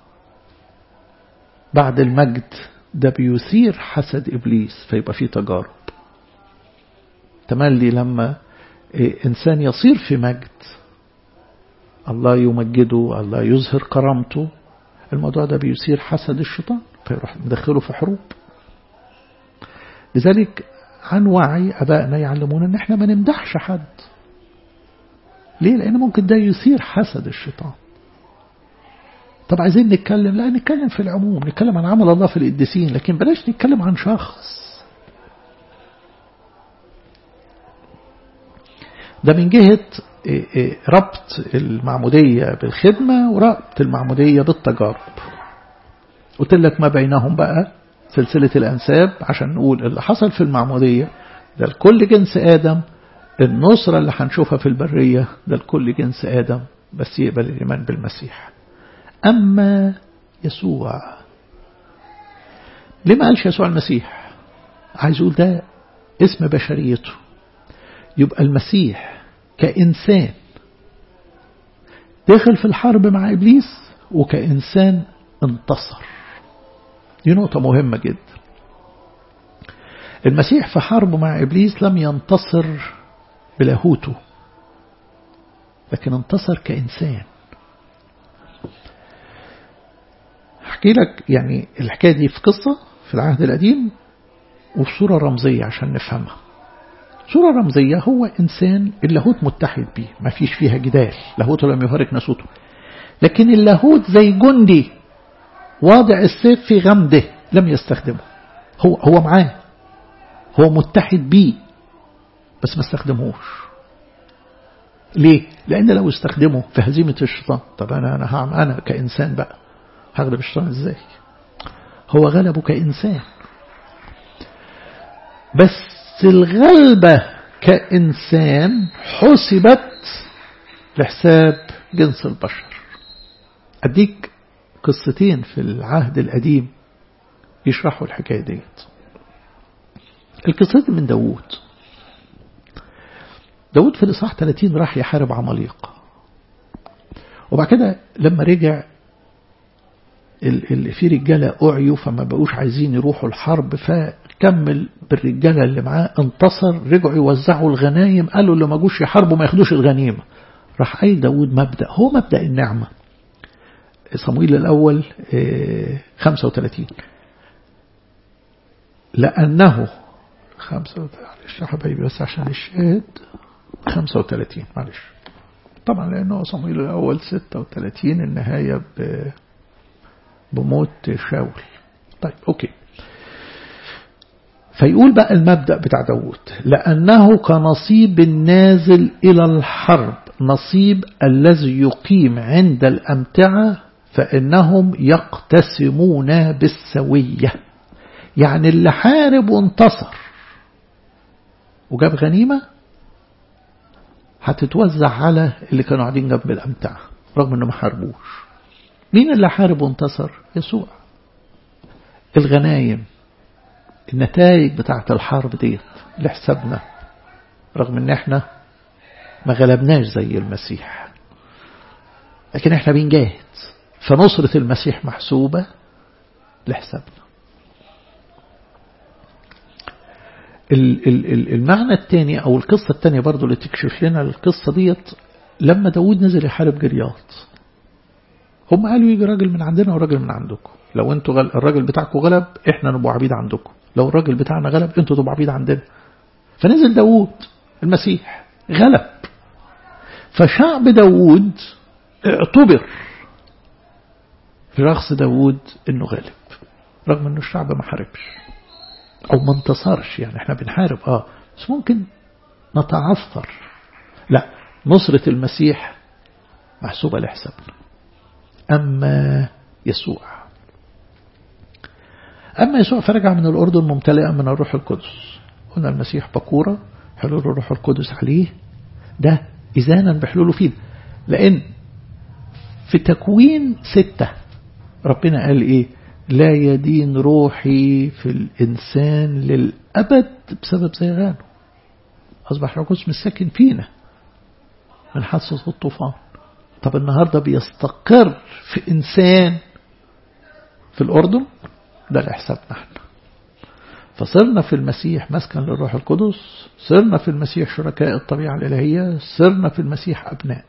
بعد المجد ده بيثير حسد إبليس فيبقى فيه تجارب. تملي لما إنسان يصير في مجد الله يمجده، الله يظهر كرامته، الموضوع ده بيثير حسد الشيطان فيروح ندخله في حروب. لذلك عن وعي أبائنا يعلمون أن احنا ما نمدحش حد. ليه؟ لأن ممكن ده يثير حسد الشيطان. طب عايزين نتكلم، لا نتكلم في العموم، نتكلم عن عمل الله في القديسين، لكن بلاش نتكلم عن شخص. ده من جهة ربط المعمودية بالخدمة وربط المعمودية بالتجارب. قلت لك ما بينهم بقى سلسلة الأنساب عشان نقول اللي حصل في المعمودية ده لكل جنس آدم، النصرة اللي هنشوفها في البرية ده لكل جنس آدم بس يقبل الإيمان بالمسيح. أما يسوع ليه ما قالش يسوع المسيح؟ عايز يقول ده اسم بشريته. يبقى المسيح كإنسان دخل في الحرب مع إبليس وكإنسان انتصر. دي نقطة مهمة جدا. المسيح في حربه مع إبليس لم ينتصر بلاهوته، لكن انتصر كإنسان. احكي لك يعني الحكاية دي في قصة في العهد القديم وصورة رمزية عشان نفهمها. صورة رمزية هو إنسان اللاهوت متحد به، ما فيش فيها جدال، لاهوته لم يفارق ناسوته، لكن اللاهوت زي جندي واضع السيف في غمده لم يستخدمه. هو معاه، هو متحد به بس ما استخدموش. ليه؟ لأن لو استخدمه في هزيمة الشيطان، طب أنا كإنسان بقى هغلب الشيطان إزاي؟ هو غلبه كإنسان، بس الغلبة كإنسان حسبت لحساب جنس البشر. أديك قصتين في العهد القديم يشرحوا الحكاية ديت. القصتين من داود في الإصحاح 30 راح يحارب عماليق، وبعد كده لما رجع في رجالة أعيوا فما بقوش عايزين يروحوا الحرب، فكمل بالرجالة اللي معاه، انتصر، رجعوا يوزعوا الغنايم، قالوا اللي ما جوش يحاربوا ما ياخدوش الغنيمة. راح قايل داود مبدأ، هو مبدأ النعمة. صموئيل الأول 35 لأنه 35 معلش يا حبايبي بس عشان الشهاد 35 معلش طبعا لأنه صموئيل الأول 36 النهاية بموت شاول. طيب أوكي. فيقول بقى المبدأ بتاع داود لأنه كنصيب النازل إلى الحرب نصيب الذي يقيم عند الأمتعة فإنهم يقتسمون بالسوية. يعني اللي حارب وانتصر وجاب غنيمة هتتوزع على اللي كانوا قاعدين جنب الأمتعة رغم أنه ما حاربوش. مين اللي حارب وانتصر؟ يسوع. الغنايم النتائج بتاعت الحرب ديت لحسابنا رغم ان احنا ما غلبناش زي المسيح، لكن احنا بنجاهد، فنصرة المسيح محسوبة لحسابنا. المعنى الثاني أو القصة الثانية برضو اللي تكشف لنا القصة ديت، لما داود نزل يحارب جرياط، هم قالوا يجي راجل من عندنا وراجل من عندكم، لو انتوا الراجل بتاعكم غلب احنا نبقى عبيد عندكم، لو الراجل بتاعنا غلب انتوا تبقوا عبيد عندنا. فنزل داود المسيح غلب، فشعب داود اعتبر في رأس داود انه غالب، رغم انه الشعب ما حاربش او ما انتصرش. يعني احنا بنحارب بس ممكن نتعثر، لا، نصرة المسيح محسوبة لحسابنا. أما يسوع فرجع من الأردن ممتلئا من الروح القدس. هنا المسيح بكورة حلول الروح القدس عليه، ده إذانا بحلوله فيه، لأن في تكوين 6 ربنا قال إيه؟ لا يدين روحي في الإنسان للأبد بسبب زيغانه. أصبح القدس مساكن فينا من حادثة الطوفان. طب النهاردة بيستقر في إنسان في الأردن، ده لحسابنا احنا. فصرنا في المسيح مسكن للروح القدس، صرنا في المسيح شركاء الطبيعة الإلهية، صرنا في المسيح أبناء.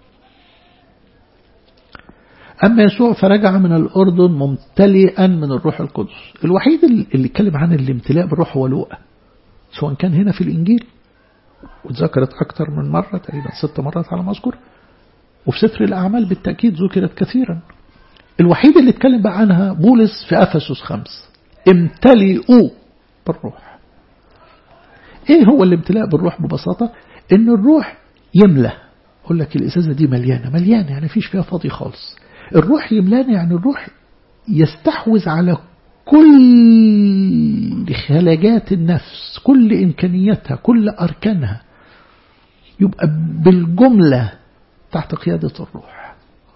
أما يسوع فرجع من الأردن ممتلئا من الروح القدس. الوحيد اللي اتكلم عن الامتلاء بالروح هو لوقا، سواء كان هنا في الإنجيل واتذكرت أكثر من مرة، تقريبا 6 مرات على ما أذكر، وفي سفر الأعمال بالتأكيد ذكرت كثيرا. الوحيد اللي اتكلم بقى عنها بولس في أفسس 5، امتلئوا بالروح. ايه هو الامتلاء بالروح؟ ببساطة ان الروح يملى. اقول لك الازازة دي مليانة يعني فيش فيها فاضي خالص. الروح يملانا يعني الروح يستحوذ على كل خلاجات النفس، كل إمكانياتها، كل أركانها، يبقى بالجملة تحت قيادة الروح.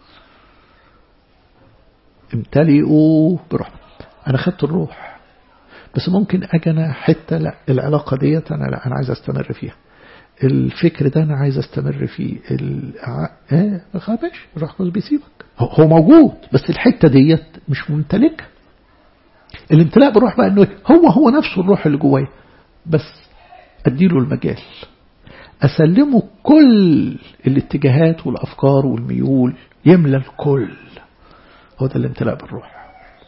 امتلئوا بروح. أنا خدت الروح، بس ممكن أجنا حتى لا، العلاقة ديت أنا عايز أستمر فيها، الفكر ده أنا عايز أستمر فيه، ما خافش الروح القدس بيسيبك، هو موجود بس الحتة ديت مش ممتلكة. الامتلاء بالروح بقى إنه هو نفسه الروح اللي جوايا، بس أديله المجال، أسلمه كل الاتجاهات والأفكار والميول، يملى الكل. هو ده الامتلاء بالروح.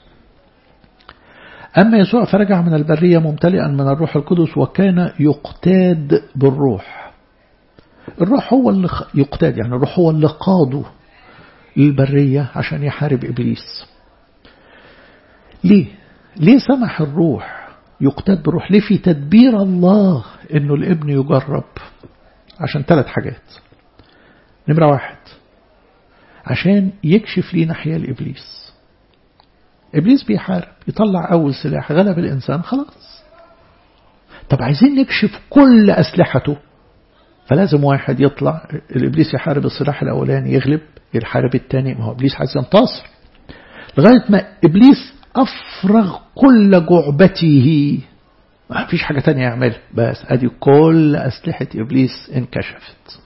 أما يسوع فرجع من البرية ممتلئا من الروح القدس وكان يقتاد بالروح. الروح هو اللي يقتاد، يعني الروح هو اللي قاده للبرية عشان يحارب إبليس. ليه سمح الروح يقتاد بالروح؟ ليه في تدبير الله إنه الابن يجرب؟ عشان 3 حاجات. نمرة 1، عشان يكشف لي ناحية الإبليس. إبليس بيحارب، يطلع أول سلاح، غلب الإنسان خلاص. طب عايزين نكشف كل أسلحته، فلازم واحد يطلع. الإبليس يحارب السلاح الأولاني يغلب، يحارب الثاني، ما هو إبليس عايز ينتصر، لغاية ما إبليس أفرغ كل جعبته، ما فيش حاجة تانية يعملها، بس أدي كل أسلحة إبليس انكشفت.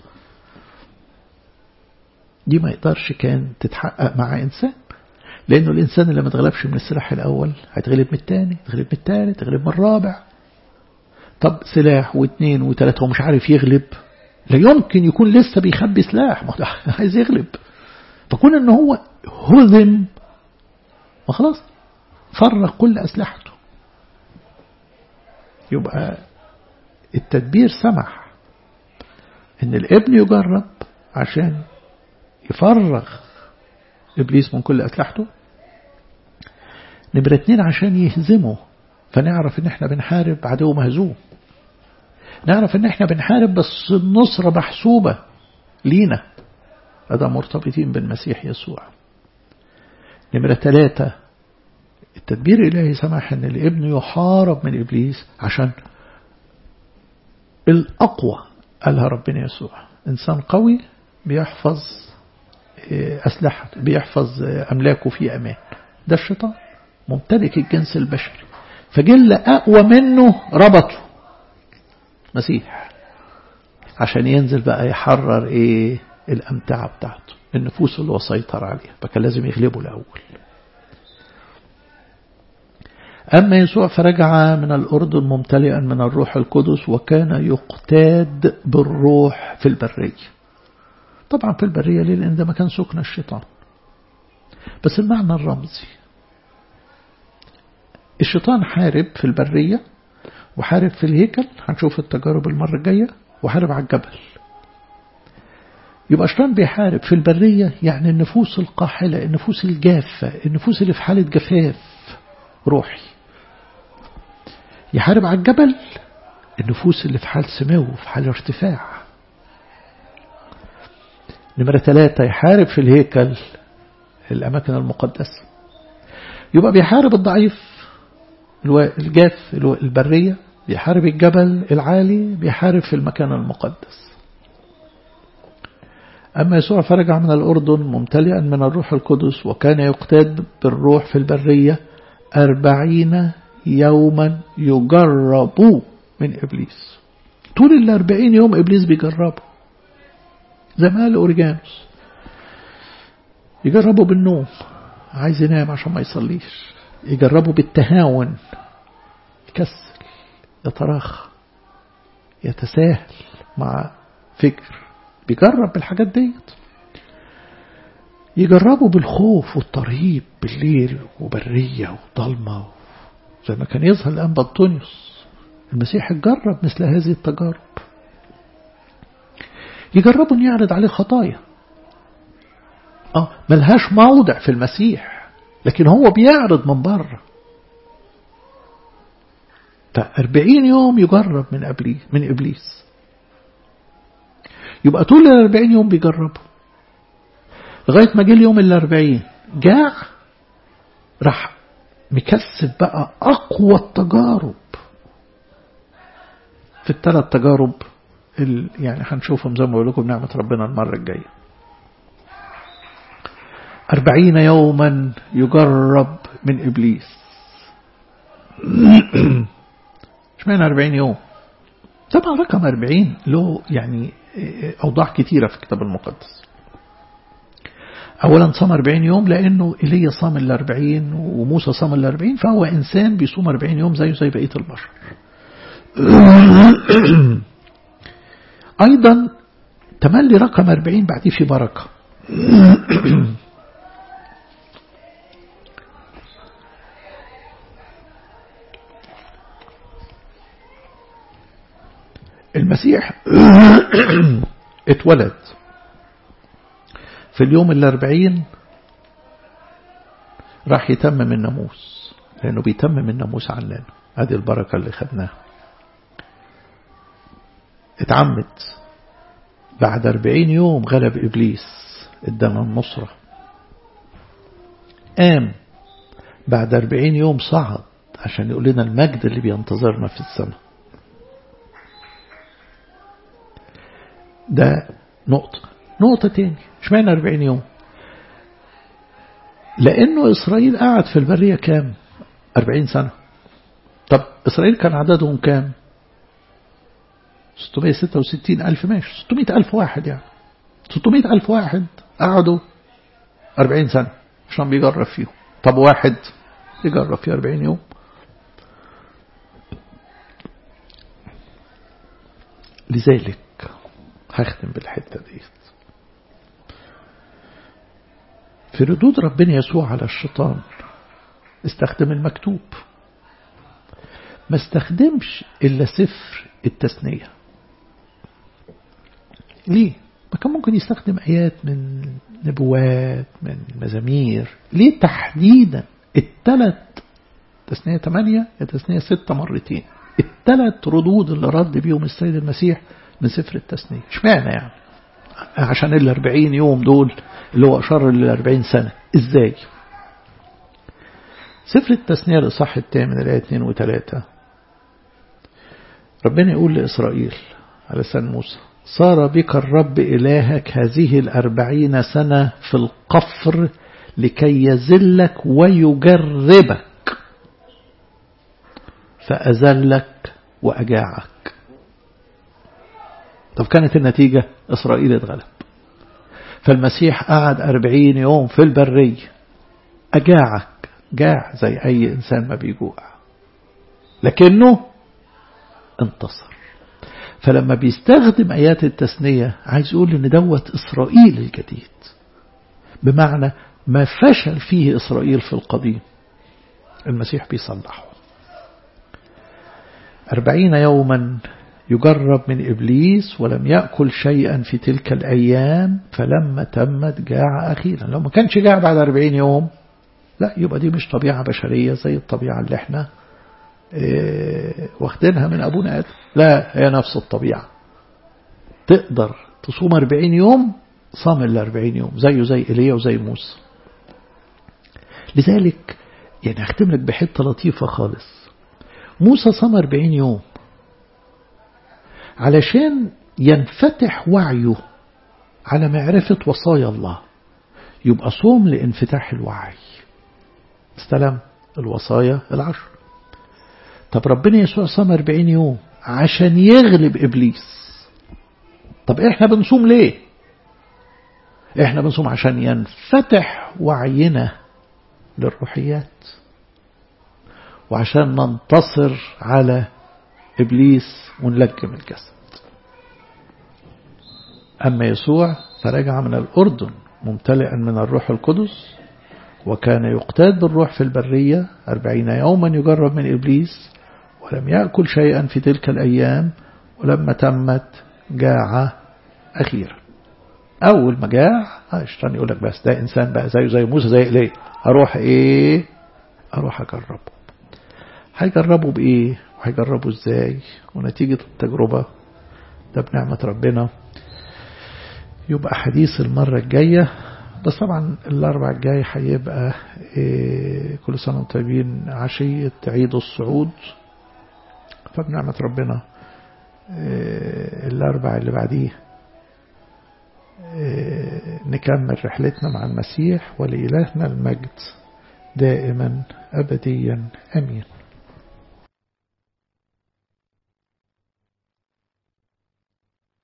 دي ما يقدرش كان تتحقق مع إنسان، لأنه الإنسان اللي ما تغلبش من السلاح الأول هيتغلب من الثاني، يتغلب من الثالث، يتغلب من الرابع. طب سلاح واثنين وثلاثة ومش عارف يغلب، لا يمكن يكون لسه بيخبي سلاح، ما عايز يغلب. فكون إنه هو هزم وخلاص فرغ كل أسلحته. يبقى التدبير سمح إن الابن يجرب عشان يفرغ إبليس من كل أسلحته. نمرة 2، عشان يهزمه، فنعرف إن إحنا بنحارب عدو مهزوم، نعرف إن إحنا بنحارب بس النصرة محسوبة لينا، هذا مرتبطين بالمسيح يسوع. نمرة 3، التدبير الإلهي سمح إن الابن يحارب من إبليس عشان الأقوى، قالها ربنا يسوع، إنسان قوي بيحفظ أسلحته، بيحفظ أملاكه في أمان. ده الشيطان ممتلك الجنس البشري، فجل أقوى منه ربطه مسيح، عشان ينزل بقى يحرر ايه الأمتعة بتاعته، النفوس اللي هو سيطر عليها، فكان لازم يغلبه الأول. أما يسوع فرجع من الأردن ممتلئا من الروح القدس، وكان يقتاد بالروح في البرية. طبعا في البرية ليه؟ لأن ده مكان سكن الشيطان. بس المعنى الرمزي، الشيطان حارب في البرية وحارب في الهيكل، هنشوف التجارب المرة الجاية، وحارب على الجبل. يبقى الشيطان بيحارب في البرية، يعني النفوس القاحلة، النفوس الجافة، النفوس اللي في حالة جفاف روحي. يحارب على الجبل النفوس اللي في حال سمو، في حال ارتفاع. نمرة 3 يحارب في الهيكل الأماكن المقدسة. يبقى بيحارب الضعيف الجاف البرية، بيحارب الجبل العالي، بيحارب في المكان المقدس. أما يسوع فرجع من الأردن ممتلئا من الروح القدس، وكان يقتاد بالروح في البرية 40 يوما يجرب من إبليس. طول 40 يوم إبليس بيجربه، زي ما قال أوريجانوس، يجربه بالنوم، عايز ينام عشان ما يصليش، يجربه بالتهاون، يكسل، يتراخى، يتساهل مع فكر، بيجرب بالحاجات ديت. يجربه بالخوف والترهيب بالليل وبرية وضلمة، زي ما كان يظهر الآن بطونيوس. المسيح اتجرب مثل هذه التجارب. يجربه أن يعرض عليه خطايا ملهاش موضع في المسيح، لكن هو بيعرض من بره. 40 يوم يجرب من إبليس. يبقى طول 40 يوم بيجربه، لغاية ما جه اليوم 40 جاع، راح مكسب بقى أقوى التجارب في ال3 تجارب يعني هنشوفهم زي ما بقول لكم نعمة ربنا المرة الجاية. 40 يوما يجرب من إبليس. اشمعنى 40 يوم؟ طبعا رقم 40 له يعني أوضاع كتيرة في الكتاب المقدس. أولا صام 40 يوم لأنه إيليا صام 40 وموسى صام 40، فهو إنسان بيصوم 40 يوم زيه زي بقية البشر. أيضا تملي رقم 40 بعديه في بركة. المسيح اتولد في اليوم 40، راح يتمم الناموس، لأنه بيتمم الناموس عننا. هذه البركة اللي خدناها. اتعمد بعد 40 يوم، غلب إبليس، ادانا النصرة. قام بعد 40 يوم، صعد عشان يقول لنا المجد اللي بينتظرنا في السماء. ده نقطة تاني. اشمعنى 40 يوم؟ لأنه إسرائيل قعد في البرية كام؟ 40 سنة. طب إسرائيل كان عددهم كام؟ 666 ألف، ماشي، 600 ألف واحد، يعني 600 ألف واحد قعدوا 40 سنة عشان بيجرب فيهم. طب واحد يجرب فيه 40 يوم. لذلك هختم بالحتة دي. في ردود ربنا يسوع على الشيطان استخدم المكتوب، ما استخدمش إلا سفر التثنية. ليه؟ ما كان ممكن يستخدم آيات من نبوات، من مزامير. ليه تحديدا ال3 تثنية 8 تثنية 6 مرتين؟ ال3 ردود اللي رد بيهم السيد المسيح من سفر التثنية. اشمعنى يعني؟ عشان 40 يوم دول اللي هو أشار 40 سنة. إزاي؟ سفر التثنية الإصحاح 8 الآية 2 و3 ربنا يقول لإسرائيل على لسان موسى: صار بك الرب إلهك هذه 40 سنة في القفر لكي يذلك ويجربك، فأذلك وأجاعك. طب كانت النتيجة إسرائيل اتغلب. فالمسيح قعد 40 يوم في البرية، أجاعك، جاع زي أي إنسان ما بيجوع، لكنه انتصر. فلما بيستخدم آيات التثنية عايز يقول إن دوت إسرائيل الجديد، بمعنى ما فشل فيه إسرائيل في القديم المسيح بيصلحه. 40 يوما يجرب من إبليس ولم يأكل شيئا في تلك الأيام، فلما تمت جاع أخيرا. لو ما كانش جاع بعد 40 يوم لا، يبقى دي مش طبيعة بشرية زي الطبيعة اللي احنا واخدينها من أبونا آدم. لا، هي نفس الطبيعة. تقدر تصوم 40 يوم، صام ال 40 يوم زيه زي إيليا وزي موسى. لذلك يعني أختم لك بحتة لطيفة خالص. موسى صام 40 يوم علشان ينفتح وعيه على معرفة وصايا الله، يبقى صوم لانفتاح الوعي، استلم الوصايا العشر. طب ربنا يسوع صام 40 يوم عشان يغلب إبليس. طب احنا بنصوم ليه؟ احنا بنصوم عشان ينفتح وعينا للروحيات، وعشان ننتصر على إبليس ونلجم الجسد. أما يسوع فرجع من الأردن ممتلئا من الروح القدس، وكان يقتاد بالروح في البرية 40 يوما يجرب من إبليس، ولم يأكل شيئا في تلك الأيام، ولما تمت جاع أخيرا. أول ما جاع الشيطان يقول لك بس ده إنسان بقى زي موسى زي إيليا، أروح أجربه. هيجربه بإيه وهيجربه إزاي، ونتيجة التجربة ده بنعمة ربنا يبقى حديث المرة الجاية. بس طبعا الأربع الجاي هيبقى كل سنة وانتم طيبين عشية عيد الصعود. فبنعمة ربنا الأربع اللي بعديه نكمل رحلتنا مع المسيح، ولإلهنا المجد دائما أبديا. أمين.